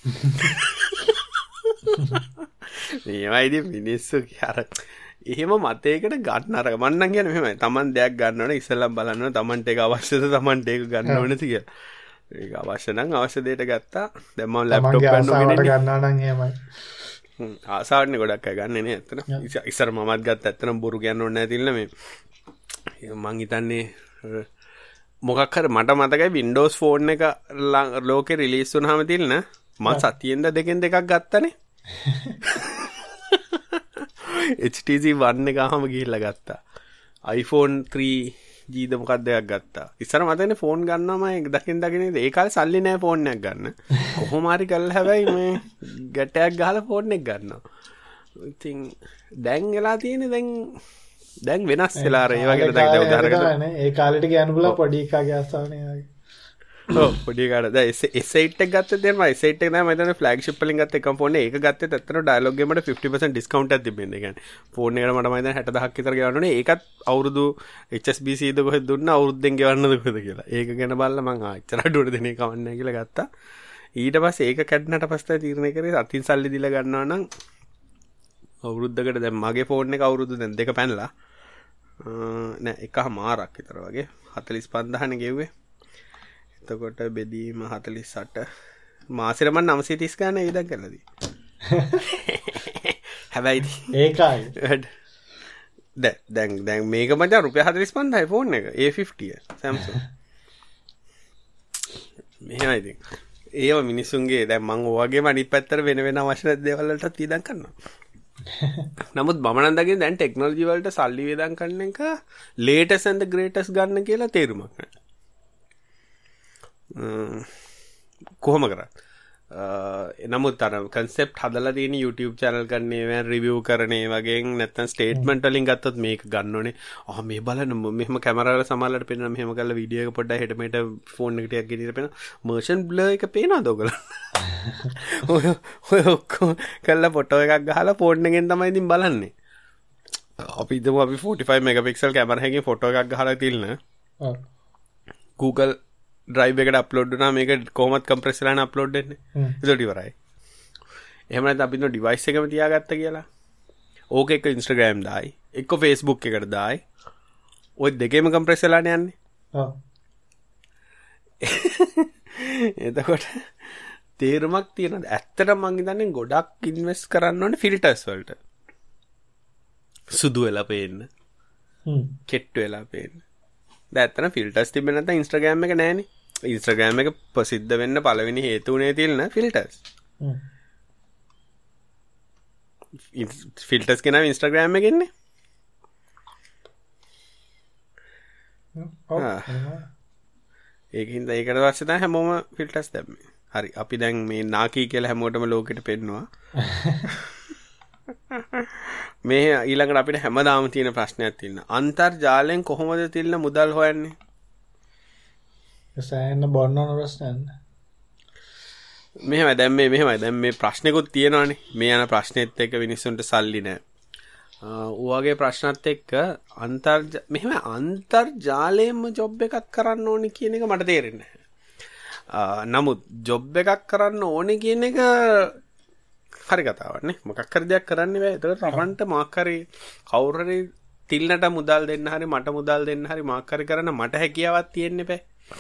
මේවයි ඉතින් මිනිස්සු අර එහෙම මතයකට ගන්න අර මම නම් කියන්නේ මෙහෙමයි. Taman දෙයක් ගන්න ඕනේ ඉස්සෙල්ලම බලන්න ඕනේ Tamanට ඒක අවශ්‍යද Tamanට ඒක ගන්න ඕනේ කියලා. ඒක අවශ්‍ය නම් අවශ්‍ය දෙයට ගත්තා. දැන් මම ලැප්ටොප් ගන්න ඕනේ ගන්නවා නම් එහෙමයි. හ්ම් ආසාවන්නේ ගොඩක් අය ගන්න නේ ඇත්තට. ඉස්සර මමත් ගත්ත ඇත්තටම බොරු කියන්න ඕනේ නැහැ තිල්න මේ. මං හිතන්නේ මොකක් හරි මට මතකයි Windows phone එක ලෝකේ රිලීස් වුණාම තිල්න මම සතියෙන්ද දෙකෙන් දෙකක් ගත්තනේ. H T C one එක අහම ගිහිල්ලා ගත්තා. iPhone three G ද මොකක්ද එකක් ගත්තා. ඉස්සර මතකනේ ෆෝන් ගන්නවා මම දකින් දකින් ඒ කාලේ සල්ලි නැහැ ෆෝන් එකක් ගන්න. කොහොම හරි කරලා හැබැයි මේ ගැටයක් ගහලා ෆෝන් එක ගන්නවා. ඉතින් දැන් වෙලා තියෙන්නේ දැන් දැන් වෙනස් වෙලා අර ඒ වගේ දෙයක් උදාහරණයක් ඒ කාලෙට කියන්න බුලා පොඩි එකාගේ ආසාවනේ වගේ. ඔව් පොඩි එකාට දැන් S eight එක ගත්තේ දැන් මම S eight එක නෑ මම හිතන්නේ ෆ්ලැග්ෂිප් වලින් ගත්ත එකම ෆෝන් එක. ඒක ගත්තේ ඇත්තට ඩයලොග් ගේමට fifty percent ඩිස්කවුන්ට් එකක් තිබෙන්නේ. ඒ කියන්නේ ෆෝන් එකට මට මම හිතන්නේ sixty thousand විතර ගෙවන්න ඕනේ. ඒකත් අවුරුදු H S B C ද කොහෙද දුන්නා අවුරුද්දෙන් ගෙවන්නද කොහෙද කියලා. ඒක ගැන බලලා මම ආ එච්චර අඩුවට දෙන්නේ කවන්නේ නැහැ කියලා ගත්තා. ඊට පස්සේ ඒක කැඩනට පස්සේ තීරණය කරේ අතින් සල්ලි දීලා ගන්නවා නම් අවුරුද්දකට දැන් මගේ ෆෝන් එක අවුරුදු දැන් දෙක පැනලා නෑ එකමාරක් විතර වගේ forty-five thousand නේ ගෙව්වේ. එතකොට බෙදීම forty-eight මාසෙට මම nine thirty ගන්න විදක් කරලාදී. හැබැයි ඒකයි දැන් දැන් දැන් මේක මචං රුපියල් forty-five යි ෆෝන් එක A fifty Samsung. මෙහෙමයි ඉතින්. ඒව මිනිසුන්ගේ දැන් මම ඔයගෙම අනිත් පැත්තට වෙන වෙන අවශ්‍ය නැති දේවල් වලටත් වියදම් කරනවා. නමුත් මම නම් දකින්නේ දැන් ටෙක්නොලොජි වලට සල්ලි වියදම් කරන එක latest and the greatest ගන්න කියලා තේරුමක් නැහැ. කොහොම කරත් නමුත් අර කන්සෙප්ට් හදලා තියෙන YouTube channel කරන්නේ රිවිව් කරන්නේ වගේ නැත්නම් ස්ටේට්මන්ට් වලින් ගත්තොත් මේක ගන්න ඕනේ. ආ මේ බලන්න මෙහෙම කැමරාවල සමහරවල්ට පේනවා මෙහෙම කරලා වීඩියෝ එක පොඩ්ඩක් හෙට මෙහෙට ෆෝන් එක ටිකක් ගෙනියලා පේනවා. මර්ෂන් බ්ලර් එක පේනවද ඔයගොල්ලෝ? ඔය ඔය ඔක්කොම කරලා ෆොටෝ එකක් ගහලා ෆෝන් එකෙන් තමයි ඉතින් බලන්නේ. අපි හිතමු අපි forty-five megapixel කැමරා එකකින් ෆොටෝ එකක් ගහලා තියන්න. ඔව්. Google ඩ්‍රයිව් එකට අප්ලෝඩ් වුණා මේක කොහොමද කම්ප්‍රෙස් වෙලානේ අප්ලෝඩ් වෙන්නේ. ඒක ඉවරයි. එහෙම නැත්නම් අපි නෝ ඩිවයිස් එකම තියාගත්ත කියලා. ඕක එක Instagram දායි, එක්ක Facebook එකට දායි. ඔය දෙකේම කම්ප්‍රෙස් වෙලානේ යන්නේ. ඔව්. එතකොට තේරුමක් තියෙනවද? ඇත්තටම මං හිතන්නේ ගොඩක් ඉන්වෙස්ට් කරන්න ඕනේ ෆිල්ටර්ස් වලට. සුදු වෙලා පේන්න. හ්ම්. කෙට්ටු වෙලා පේන්න. දැන් ඇත්තටම ෆිල්ටර්ස් තිබෙන්නේ නැත්නම් Instagram එක නෑනේ. Instagram එක ප්‍රසිද්ධ වෙන්න පළවෙනි හේතුුනේ තියෙන ෆිල්ටර්ස්. හ්ම්. ෆිල්ටර්ස් කෙනා Instagram එකේ ඉන්නේ. ඔව්. ඒකින්ද ඒකට පස්සේ තමයි හැමෝම ෆිල්ටර්ස් දැම්මේ. හරි අපි දැන් මේ නාකී කියලා හැමෝටම ලෝකෙට පෙන්නනවා. මේ ඊළඟට අපිට හැමදාම තියෙන ප්‍රශ්නයක් තියෙනවා. අන්තර්ජාලයෙන් කොහොමද තිල්න මුදල් හොයන්නේ? සෑහෙන බොන්න ඕන ප්‍රශ්නයක්. මෙහෙමයි දැන් මේ මෙහෙමයි දැන් මේ ප්‍රශ්නෙකුත් තියෙනවානේ. මේ යන ප්‍රශ්නෙත් එක්ක මිනිස්සුන්ට සල්ලි නැහැ. ඌ වගේ ප්‍රශ්නත් එක්ක අන්තර්ජ මෙහෙම අන්තර්ජාලයෙන්ම ජොබ් එකක් කරන්න ඕනේ කියන එක මට තේරෙන්නේ නැහැ. නමුත් ජොබ් එකක් කරන්න ඕනේ කියන එක හරි කතාවක් නේ. මොකක් හරි දෙයක් කරන්න බෑ. ඒක තමන්ට මාක් හරි කවුරු හරි තිල්නට මුදල් දෙන්න හරි මට මුදල් දෙන්න හරි මාක් හරි කරන්න මට හැකියාවක් තියෙන්න බෑ.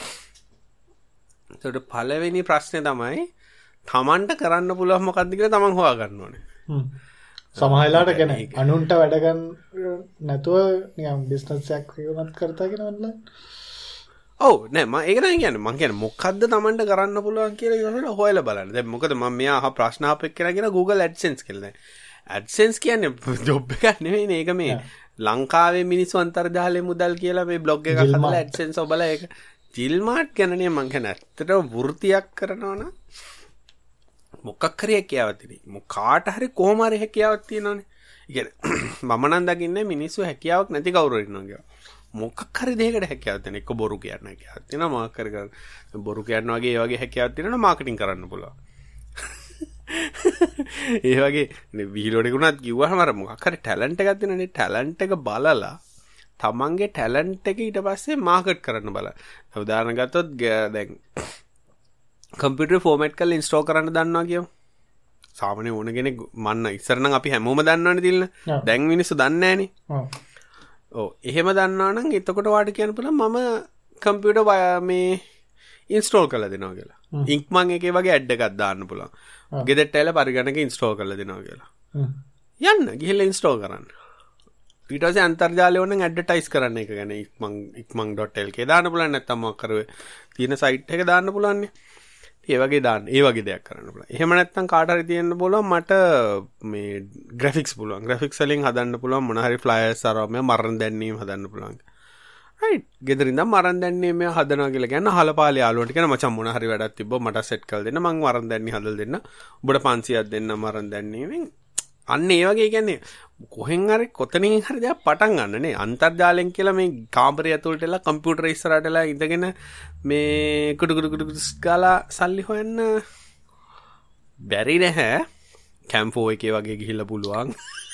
ඒකට පළවෙනි ප්‍රශ්නේ තමයි තමන්ට කරන්න පුළුවන් මොකක්ද කියලා තමන් හොයාගන්න ඕනේ. හ්ම්. සමහරලාට කියන්නේ අනුන්ට වැඩ ගන්න නැතුව නිකන් බිස්නස් එකක් වුණත් කරතා කියන ඔන්ලයින්. ඔව් නෑ මම ඒක නෑ කියන්නේ මම කියන්නේ මොකද්ද තමන්ට කරන්න පුළුවන් කියලා ඉවරලා හොයලා බලන්න. දැන් මොකද මම මෙයා අහ ප්‍රශ්න අපෙක් කියලා කියන Google AdSense කියලා. AdSense කියන්නේ ජොබ් එකක් නෙවෙයිනේ. ඒක මේ ලංකාවේ මිනිස්සු අන්තර්ජාලයේ මුදල් කියලා මේ බ්ලොග් එකක් හදලා AdSense ඔබලා ඒක ජිල්මාට් කියන්නේ මම කියන්නේ ඇත්තටම වෘත්තියක් කරනවා නම් මොකක් හරි හැකියාවක් තියෙනවා. මොක කාට හරි කොහොම හරි හැකියාවක් තියෙනවනේ. ඒ කියන්නේ මම නම් දකින්නේ මිනිස්සු හැකියාවක් නැති කවුරු ඉන්නවා කියලා. මොකක් හරි දෙයකට හැකියාවක් තියෙන එක බොරු කියන්න හැකියාවක් තියෙනවා මාක් හරි කරන්න. බොරු කියන්න වගේ ඒ වගේ හැකියාවක් තියෙනවා මාකටිං කරන්න පුළුවන්. ඒ වගේ නේ වීඩියෝ එකකුණත් කිව්වහම අර මොකක් හරි ටැලන්ට් එකක් තියෙනනේ ටැලන්ට් එක බලලා තමන්ගේ ටැලන්ට් එක ඊට පස්සේ මාකට් කරන්න බලන්න. උදාහරණ ගත්තොත් දැන් කම්පියුටර් ෆෝමැට් කරලා ඉන්ස්ටෝල් කරන්න දන්නවා කියමු. සාමාන්‍ය ඕන කෙනෙක් මන්න ඉස්සර නම් අපි හැමෝම දන්නවනේ තිල්න. දැන් මිනිස්සු දන්නේ නැහනේ. ඔව්. ඔව් එහෙම දන්නවා නම් එතකොට වාට කියන්න පුළුවන් මම කම්පියුටර් මේ ඉන්ස්ටෝල් කරලා දෙනවා කියලා. ඉන්ක්මන් එකේ වගේ ඇඩ් එකක් දාන්න පුළුවන්. ගෙදරට ඇවිල්ලා පරිගණක ඉන්ස්ටෝල් කරලා දෙනවා කියලා. යන්න ගිහලා ඉන්ස්ටෝල් කරන්න. ඊට පස්සේ අන්තර්ජාලය ඕන නම් ඇඩ්වර්ටයිස් කරන්න එක ගැන ඉක්මන් ඉක්මන්.lk දාන්න පුළුවන් නැත්නම් මොකක් කරුවේ තියෙන සයිට් එක දාන්න පුළුවන් නේ. ඒ වගේ දාන්න ඒ වගේ දෙයක් කරන්න පුළුවන්. එහෙම නැත්නම් කාට හරි තියෙන්න පුළුවන් මට මේ ග්‍රැෆික්ස් පුළුවන්. ග්‍රැෆික්ස් වලින් හදන්න පුළුවන් මොන හරි ෆ්ලයර්ස් අරම මරණ දැන්වීම හදන්න පුළුවන්. රයිට්. ගෙදර ඉඳන් මරණ දැන්වීම හදනවා කියලා කියන අහලපාලේ යාළුවන්ට කියන මචං මොන හරි වැඩක් තිබ්බොත් මට සෙට් කරලා දෙන්න මං මරණ දැන්වීම හදලා දෙන්න. ඔබට පන්සියයක් දෙන්න මරණ දැන්වීමෙන්. අන්න ඒ වගේ කියන්නේ කොහෙන් හරි කොතනින් හරි දෙයක් පටන් ගන්න නේ. අන්තර්ජාලයෙන් කියලා මේ කාමරය ඇතුළට එලා කම්පියුටර් ඉස්සරහට එලා ඉඳගෙන මේ කුඩු කුඩු කුඩු ගාලා සල්ලි හොයන්න බැරි නැහැ. කැම්පෝ එකේ වගේ ගිහිල්ලා පුළුවන්.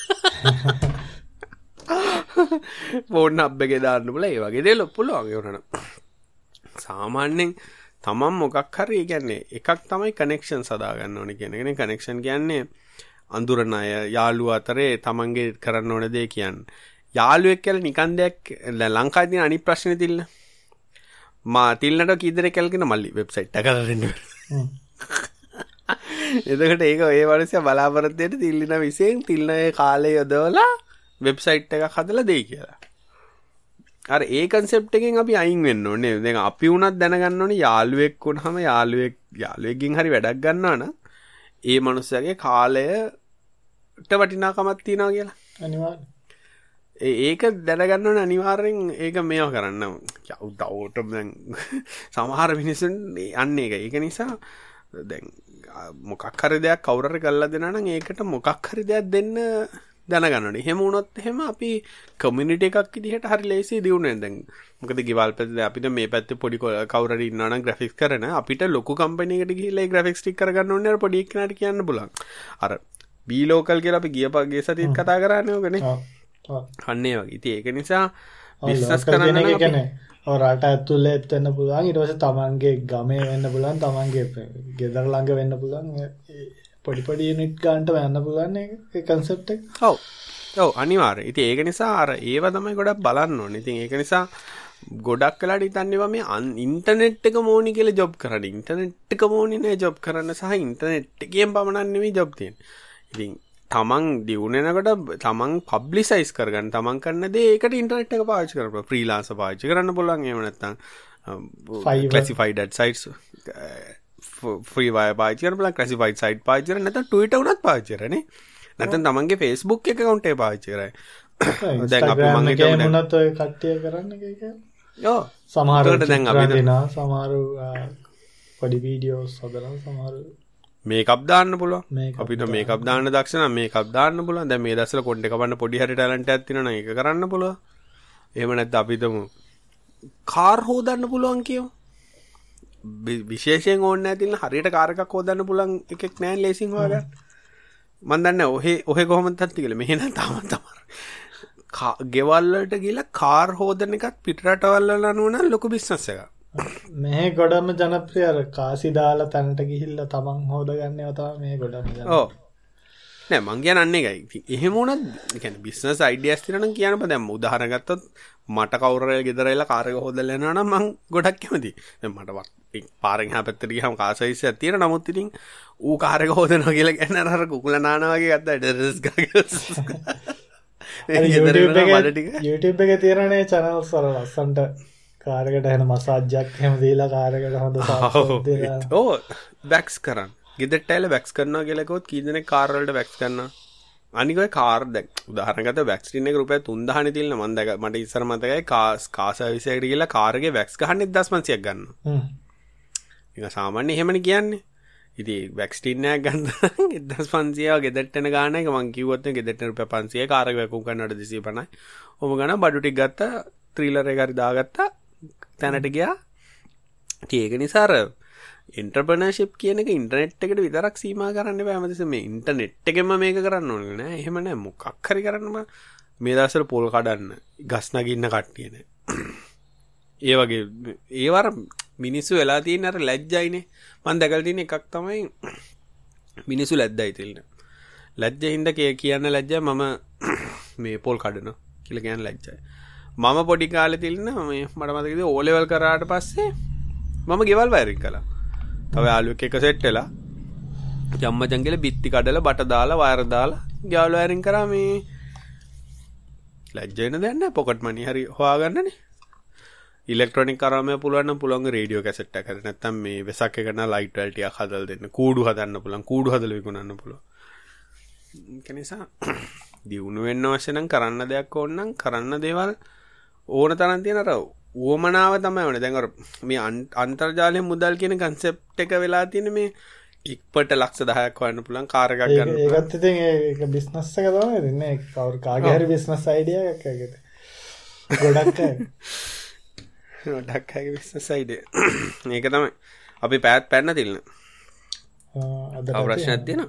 ෆෝන් හබ් එකේ දාන්න බුලා ඒ වගේ දේවල් පුළුවන් ඒ උනන. සාමාන්‍යයෙන් තමන් මොකක් හරි කියන්නේ එකක් තමයි කනෙක්ෂන් සදා ගන්න ඕනේ කියන එකනේ. කනෙක්ෂන් කියන්නේ අඳුරන අය යාළුවා අතරේ තමන්ගේ කරන්න ඕන දේ කියන්නේ. යාළුවෙක් කියලා නිකන් දෙයක් ලංකාවේ තියෙන අනිත් ප්‍රශ්නේ තිල්ල. මා තිල්නට කීදර කැලකින මල්ලි වෙබ්සයිට් එක කරලා දෙන්න. එතකොට ඒක ඒ වරසිය බලාපොරොත්තු වෙන්න තිල්ලින විශේෂයෙන් තිල්නයේ කාලය යොදවලා වෙබ්සයිට් එකක් හදලා දෙයි කියලා. අර ඒ කන්සෙප්ට් එකෙන් අපි අයින් වෙන්න ඕනේ. දැන් අපි උනත් දැනගන්න ඕනේ යාළුවෙක් වුණාම යාළුවෙක් යාළුවෙක්ගෙන් හරි වැඩක් ගන්නවා නම් ඒ මනුස්සයාගේ කාලයට වටිනාකමක් තියනවා කියලා. අනිවාර්යයෙන්. ඒ ඒක දැනගන්න ඕනේ අනිවාර්යෙන් ඒක මේව කරන්න. යවුදවට දැන් සමහර මිනිස්සුන් අන්න ඒක. ඒක නිසා දැන් මොකක් හරි දෙයක් කවුරු හරි කරලා දෙනා නම් ඒකට මොකක් හරි දෙයක් දෙන්න දැනගන්න ඕනේ. එහෙම වුණොත් එහෙම අපි කමියුනිටි එකක් විදිහට හරි ලේසි දියුනේ දැන්. මොකද ගෙවල් පැත්තේ අපිට මේ පැත්තේ පොඩි කවුරු හරි ඉන්නවා නම් ග්‍රැෆික්ස් කරන අපිට ලොකු කම්පැනි එකකට ගිහිල්ලා ඒ ග්‍රැෆික්ස් ටික කරගන්න ඕනේ අර පොඩි එක්කනට කියන්න පුළුවන්. අර බී ලෝකල් කියලා අපි ගියපගේ සතියත් කතා කරන්නේ ඕකනේ. ඔව්. අන්න ඒ වගේ. ඉතින් ඒක නිසා බිස්නස් කරන්න නම් කියන්නේ ඔය රට ඇතුලේ වෙන්න පුළුවන්. ඊට පස්සේ තමන්ගේ ගමේ වෙන්න පුළුවන්. තමන්ගේ ගෙදර ළඟ වෙන්න පුළුවන්. පොඩි පොඩි යුනිට් ගන්නට වෙන්න පුළුවන් ඒ කන්සෙප්ට් එක. ඔව්. ඔව් අනිවාර්යයෙන්. ඉතින් ඒක නිසා අර ඒව තමයි ගොඩක් බලන්න ඕනේ. ඉතින් ඒක නිසා ගොඩක් වෙලාට හිතන්නේවා මේ ඉන්ටර්නෙට් එක මොනි කියලා ජොබ් කරන්න. ඉන්ටර්නෙට් එක මොනි නේ ජොබ් කරන්න සහ ඉන්ටර්නෙට් එකෙන් පමණක් නෙවෙයි ජොබ් තියෙන්නේ. ඉතින් තමන් දියුණුනකොට තමන් පබ්ලිසයිස් කරගන්න තමන් කරන දේ ඒකට ඉන්ටර්නෙට් එක පාවිච්චි කරන්න ෆ්‍රීලාන්සර් පාවිච්චි කරන්න පුළුවන්. එහෙම නැත්නම් classified ad sites freeware පාවිච්චි කරන්න පුළුවන්. ක්ලාසිෆයිඩ් සයිට් පාවිච්චි කරන්න නැත්නම් Twitter උනත් පාවිච්චි කරන්නේ. නැත්නම් තමන්ගේ Facebook account එක පාවිච්චි කරයි. දැන් අපි මම හිතුවා මොනත් ඔය කට්ටිය කරන්නේ ඒක. ඔව් සමහරවිට දැන් අපි දෙනවා සමහර පොඩි වීඩියෝස් හදලා සමහර මේකප් දාන්න පුළුවන්. අපිට මේකප් දාන්න දක්ෂ නම් මේකප් දාන්න පුළුවන්. දැන් මේ දැස්සල කොණ්ඩේ කපන්න පොඩි හරි ටැලන්ට් එකක් තියෙනවා නම් ඒක කරන්න පුළුවන්. එහෙම නැත්නම් අපිටම කාර් හොදන්න පුළුවන් කියමු. විශේෂයෙන් ඕනේ නැතිනම් හරියට කාර් එකක් හොදන්න පුළුවන් එකෙක් නැහැ ලේසින් හොයාගන්න. මම දන්නේ ඔහෙ ඔහෙ කොහොමද තත්ති කියලා. මෙහෙ නම් තාම තමයි. ගෙවල් වලට ගිහලා කාර් හොදන එකත් පිටරටවල් වල නෝන ලොකු බිස්නස් එකක්. මේ ගොඩම ජනප්‍රිය අර කාසි දාලා තැනට ගිහිල්ලා තමන් හොදගන්නේව තමයි මේ ගොඩම ජනප්‍රිය. ඔව්. නෑ මං කියන්නේ එකයි. ඉතින් එහෙම වුණත් ඒ කියන්නේ බිස්නස් අයිඩියාස් තියෙනවා නම් කියන්න බෑ. දැන් උදාහරණ ගත්තොත් මට කවුරු හරි ගෙදර ඇවිල්ලා කාර් එක හොදලා යනවා නම් මං ගොඩක් කැමතියි. දැන් මට පාරෙන් එහා පැත්තට ගියාම කාර් සර්විස් එකක් තියෙනවා. නමුත් ඉතින් ඌ කාර් එක හොදනවා කියලා කියන්නේ අර කුකුල නානවා වගේ ගත්තා ඩෙරස් ගාගෙන. YouTube එකේ තියෙනනේ channels වල ලස්සන්ට කාර් එකට එන මසාජ් එකක් එහෙම දීලා කාර් එකට හොඳ සාර්ථක දෙලා. ඔව් වැක්ස් කරන්. ගෙදරට ඇවිල්ලා වැක්ස් කරනවා කියලා කිව්වොත් කී දෙනෙක් කාර් වලට වැක්ස් කරනවා. අනික ඔය කාර් දැන් උදාහරණ ගත්තා වැක්ස් ටින් එක රුපියල් තුන් දහසක් නේ තියෙන මම දැක මට ඉස්සර මතකයි කාර් කාර් සර්විස් එකට ගිහලා කාර් එකේ වැක්ස් ගහන්න එක්දාස් පන්සියයක් ගන්නවා. හ්ම්. ඒක සාමාන්‍ය එහෙමනේ කියන්නේ. ඉතින් වැක්ස් ටින් එකක් ගන්න එක්දාස් පන්සිය ගෙදරට එන ගාන එක මං කිව්වොත් නේ ගෙදරට රුපියල් පන්සියයි කාර් එක වැකුම් කරනවට දෙසිය පනහයි. ඔබ ගන්න බඩු ටික ගත්තා ත්‍රිලර් එක හරි දාගත්තා තැනට ගියා. ඒක නිසා අර එන්ටර්ප්‍රෙනර්ෂිප් කියන එක ඉන්ටර්නෙට් එකට විතරක් සීමා කරන්න බෑ. හැමතිස්සෙම මේ ඉන්ටර්නෙට් එකෙන්ම මේක කරන්න ඕනේ නෑ. එහෙම නෑ මොකක් හරි කරන්න බෑ. මේ දවස්වල පොල් කඩන්න ගස් නගින්න කට්ටිය නෑ. ඒ වගේ ඒවර මිනිස්සු වෙලා තියෙන අර ලැජ්ජයිනේ. මම දැකලා තියෙන එකක් තමයි මිනිස්සු ලැජ්ජයි තියෙන. ලැජ්ජින්ද කියන්න ලැජ්ජයි මම මේ පොල් කඩනවා කියලා කියන්න ලැජ්ජයි. මම පොඩි කාලේ තිලින මේ මට මතකද ඕ ලෙවල් කරාට පස්සේ මම ගෙවල් වයරින් කළා. තව යාළුවෙක් එක සෙට් වෙලා ජම්මජන් කියලා බිත්ති කඩලා බට දාලා වයර් දාලා ගෙවල් වයරින් කරා. මේ ලැජ්ජ වෙන දෙයක් නැහැ. පොකට් මනි හරි හොයාගන්නනේ. ඉලෙක්ට්‍රොනික කරාම පුළුවන් නම් පුළුවන් රේඩියෝ කැසට් එකක් හරි නැත්නම් මේ වෙසක් එක නා ලයිට් වල ටිකක් හදලා දෙන්න. කූඩු හදන්න පුළුවන්. කූඩු හදලා විකුණන්න පුළුවන්. ඒක නිසා දියුණු වෙන්න අවශ්‍ය නම් කරන්න දෙයක් ඕන නම් කරන්න දේවල් ඕන තරම් තියෙන අර උවමනාව තමයි ඕනේ. දැන් අර මේ අන්තර්ජාලයේ මුදල් කියන concept එක වෙලා තියෙන මේ ඉක්පට ලක්ෂ දහයක් හොයන්න පුළුවන් කාර් එකක් ගන්න. ඒකත් ඉතින් ඒක බිස්නස් එක තමයි දෙන්නේ. කවුරු කාගේ හරි බිස්නස් අයිඩියා එකක් ඒකද. ගොඩක් අය. ගොඩක් අයගේ බිස්නස් අයිඩියා. මේක තමයි. අපි පැත් පැන්න තිල්න. ආ අද ප්‍රශ්නයක් තියෙනවා.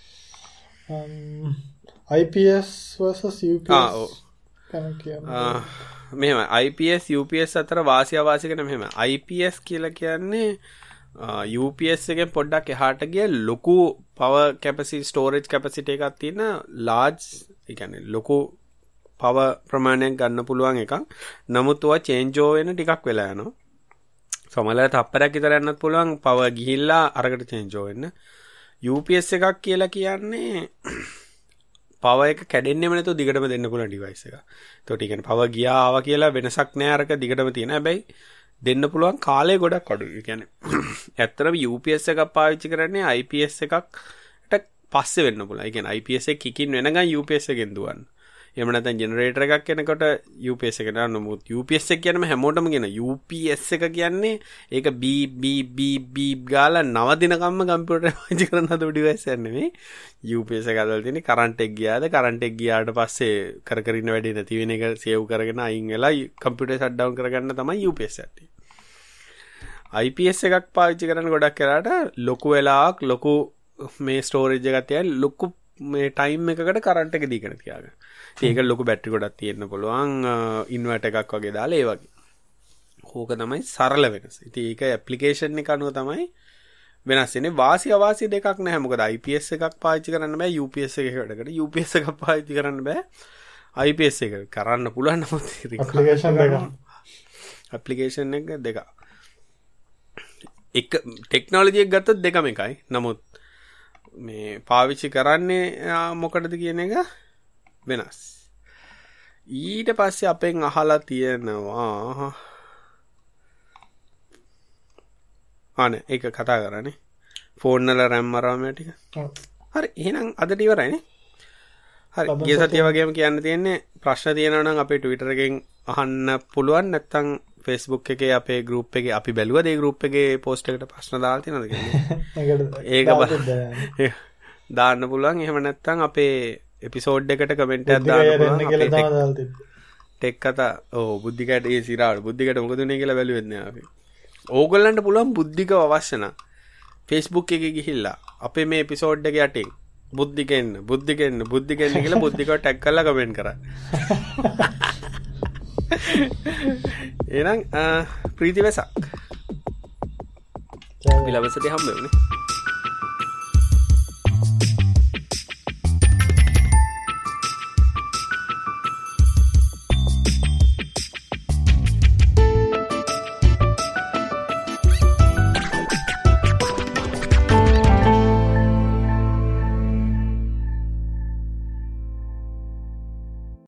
um I P S versus U P S. ආ ඔව්. කන කියන්නේ. මෙහෙම I P S U P S අතර වාසිය අවාසිය ගැන මෙහෙම I P S කියලා කියන්නේ U P S එකෙන් පොඩ්ඩක් එහාට ගිය ලොකු power capacity storage capacity එකක් තියෙන large ඒ කියන්නේ ලොකු power ප්‍රමාණයක් ගන්න පුළුවන් එකක්. නමුත් ඔය change over වෙන ටිකක් වෙලා යනවා. සමහරවිට තප්පරයක් විතර යන්නත් පුළුවන් power ගිහිල්ලා අරකට change over වෙන්න. U P S එකක් කියලා කියන්නේ power එක කැඩෙන්නෙම නැතුව දිගටම දෙන්න පුළුවන් device එකක්. ඒකට ඒ කියන්නේ power ගියා ආවා කියලා වෙනසක් නෑ අරක දිගටම තියෙන. හැබැයි දෙන්න පුළුවන් කාලය ගොඩක් අඩුයි. ඒ කියන්නේ ඇත්තටම U P S එකක් පාවිච්චි කරන්නේ I P S එකකට පස්සේ වෙන්න පුළුවන්. ඒ කියන්නේ I P S එක කිකින් වෙනකන් U P S එකෙන් දුවන්න. එහෙම නැත්නම් ජෙනරේටර් එකක් කෙනකොට U P S එක දාන්න නමුත් U P S එක කියනම හැමෝටම කියන U P S එක කියන්නේ ඒක බීප් බීප් බීප් බීප් ගාලා නවදිනකම්ම කම්පියුටර් පාවිච්චි කරන හදපු ඩිවයිස් එකක් නෙමෙයි. U P S එක අදලා තියෙන්නේ කරන්ට් එක ගියාද කරන්ට් එක ගියාට පස්සේ කර කර ඉන්න වැඩේ නැති වෙන එක සේව් කරගෙන අයින් වෙලා කම්පියුටර් ෂට් ඩවුන් කරගන්න තමයි U P S එක තියෙන්නේ. I P S එකක් පාවිච්චි කරන ගොඩක් කරාට ලොකු වෙලාවක් ලොකු මේ ස්ටෝරේජ් එකක් තියලා ලොකු මේ ටයිම් එකකට කරන්ට් එක දීගෙන තියාගන්න. ඒක ලොකු බැටරි ගොඩක් තියෙන්න පුළුවන් ඉන්වර්ටර් එකක් වගේ දාලා ඒ වගේ. ඕක තමයි සරල වෙනස. ඉතින් ඒක ඇප්ලිකේෂන් එක අනුව තමයි වෙනස් වෙන්නේ. වාසි අවාසි දෙකක් නැහැ. මොකද I P S එකක් පාවිච්චි කරන්න බෑ U P S එකක වැඩකට. U P S එකක් පාවිච්චි කරන්න බෑ I P S එක. කරන්න පුළුවන් නමුත් ඇප්ලිකේෂන් දෙක. ඇප්ලිකේෂන් එක දෙක. එක ටෙක්නොලොජි එක ගත්තොත් දෙකම එකයි. නමුත් මේ පාවිච්චි කරන්නේ මොකටද කියන එක වෙනස්. ඊට පස්සේ අපෙන් අහලා තියෙනවා අනේ ඒක කතා කරන්නේ ෆෝන් වල RAM මරාම ටික. හරි එහෙනම් අදට ඉවරයිනේ. හරි ගිය සතිය වගේම කියන්න තියෙන්නේ ප්‍රශ්න තියෙනවා නම් අපේ Twitter එකෙන් අහන්න පුළුවන් නැත්නම් Facebook එකේ අපේ group එකේ අපි බැලුවා ඒ group එකේ post එකට ප්‍රශ්න දාලා තියෙනවද කියලා. ඒක දාන්න පුළුවන්. එහෙම නැත්නම් අපේ එපිසෝඩ් එකට කමෙන්ට් එකක් දාන්න පුළුවන්. ටෙක් කතා ඔව් බුද්ධිකට ඒ සිරාවට බුද්ධිකට මොකද උනේ කියලා බැලුවෙත් නෑ අපි. ඕගොල්ලන්ට පුළුවන් බුද්ධිකව අවශ්‍ය නම් Facebook එකේ ගිහිල්ලා අපේ මේ එපිසෝඩ් එක යටින් බුද්ධිකෙන්න බුද්ධිකෙන්න බුද්ධිකෙන්න කියලා බුද්ධිකව ටැග් කරලා කමෙන්ට් කරා. එහෙනම් ප්‍රීති වෙසක්. ඊළඟ සතියේ හම්බ වෙන්නේ.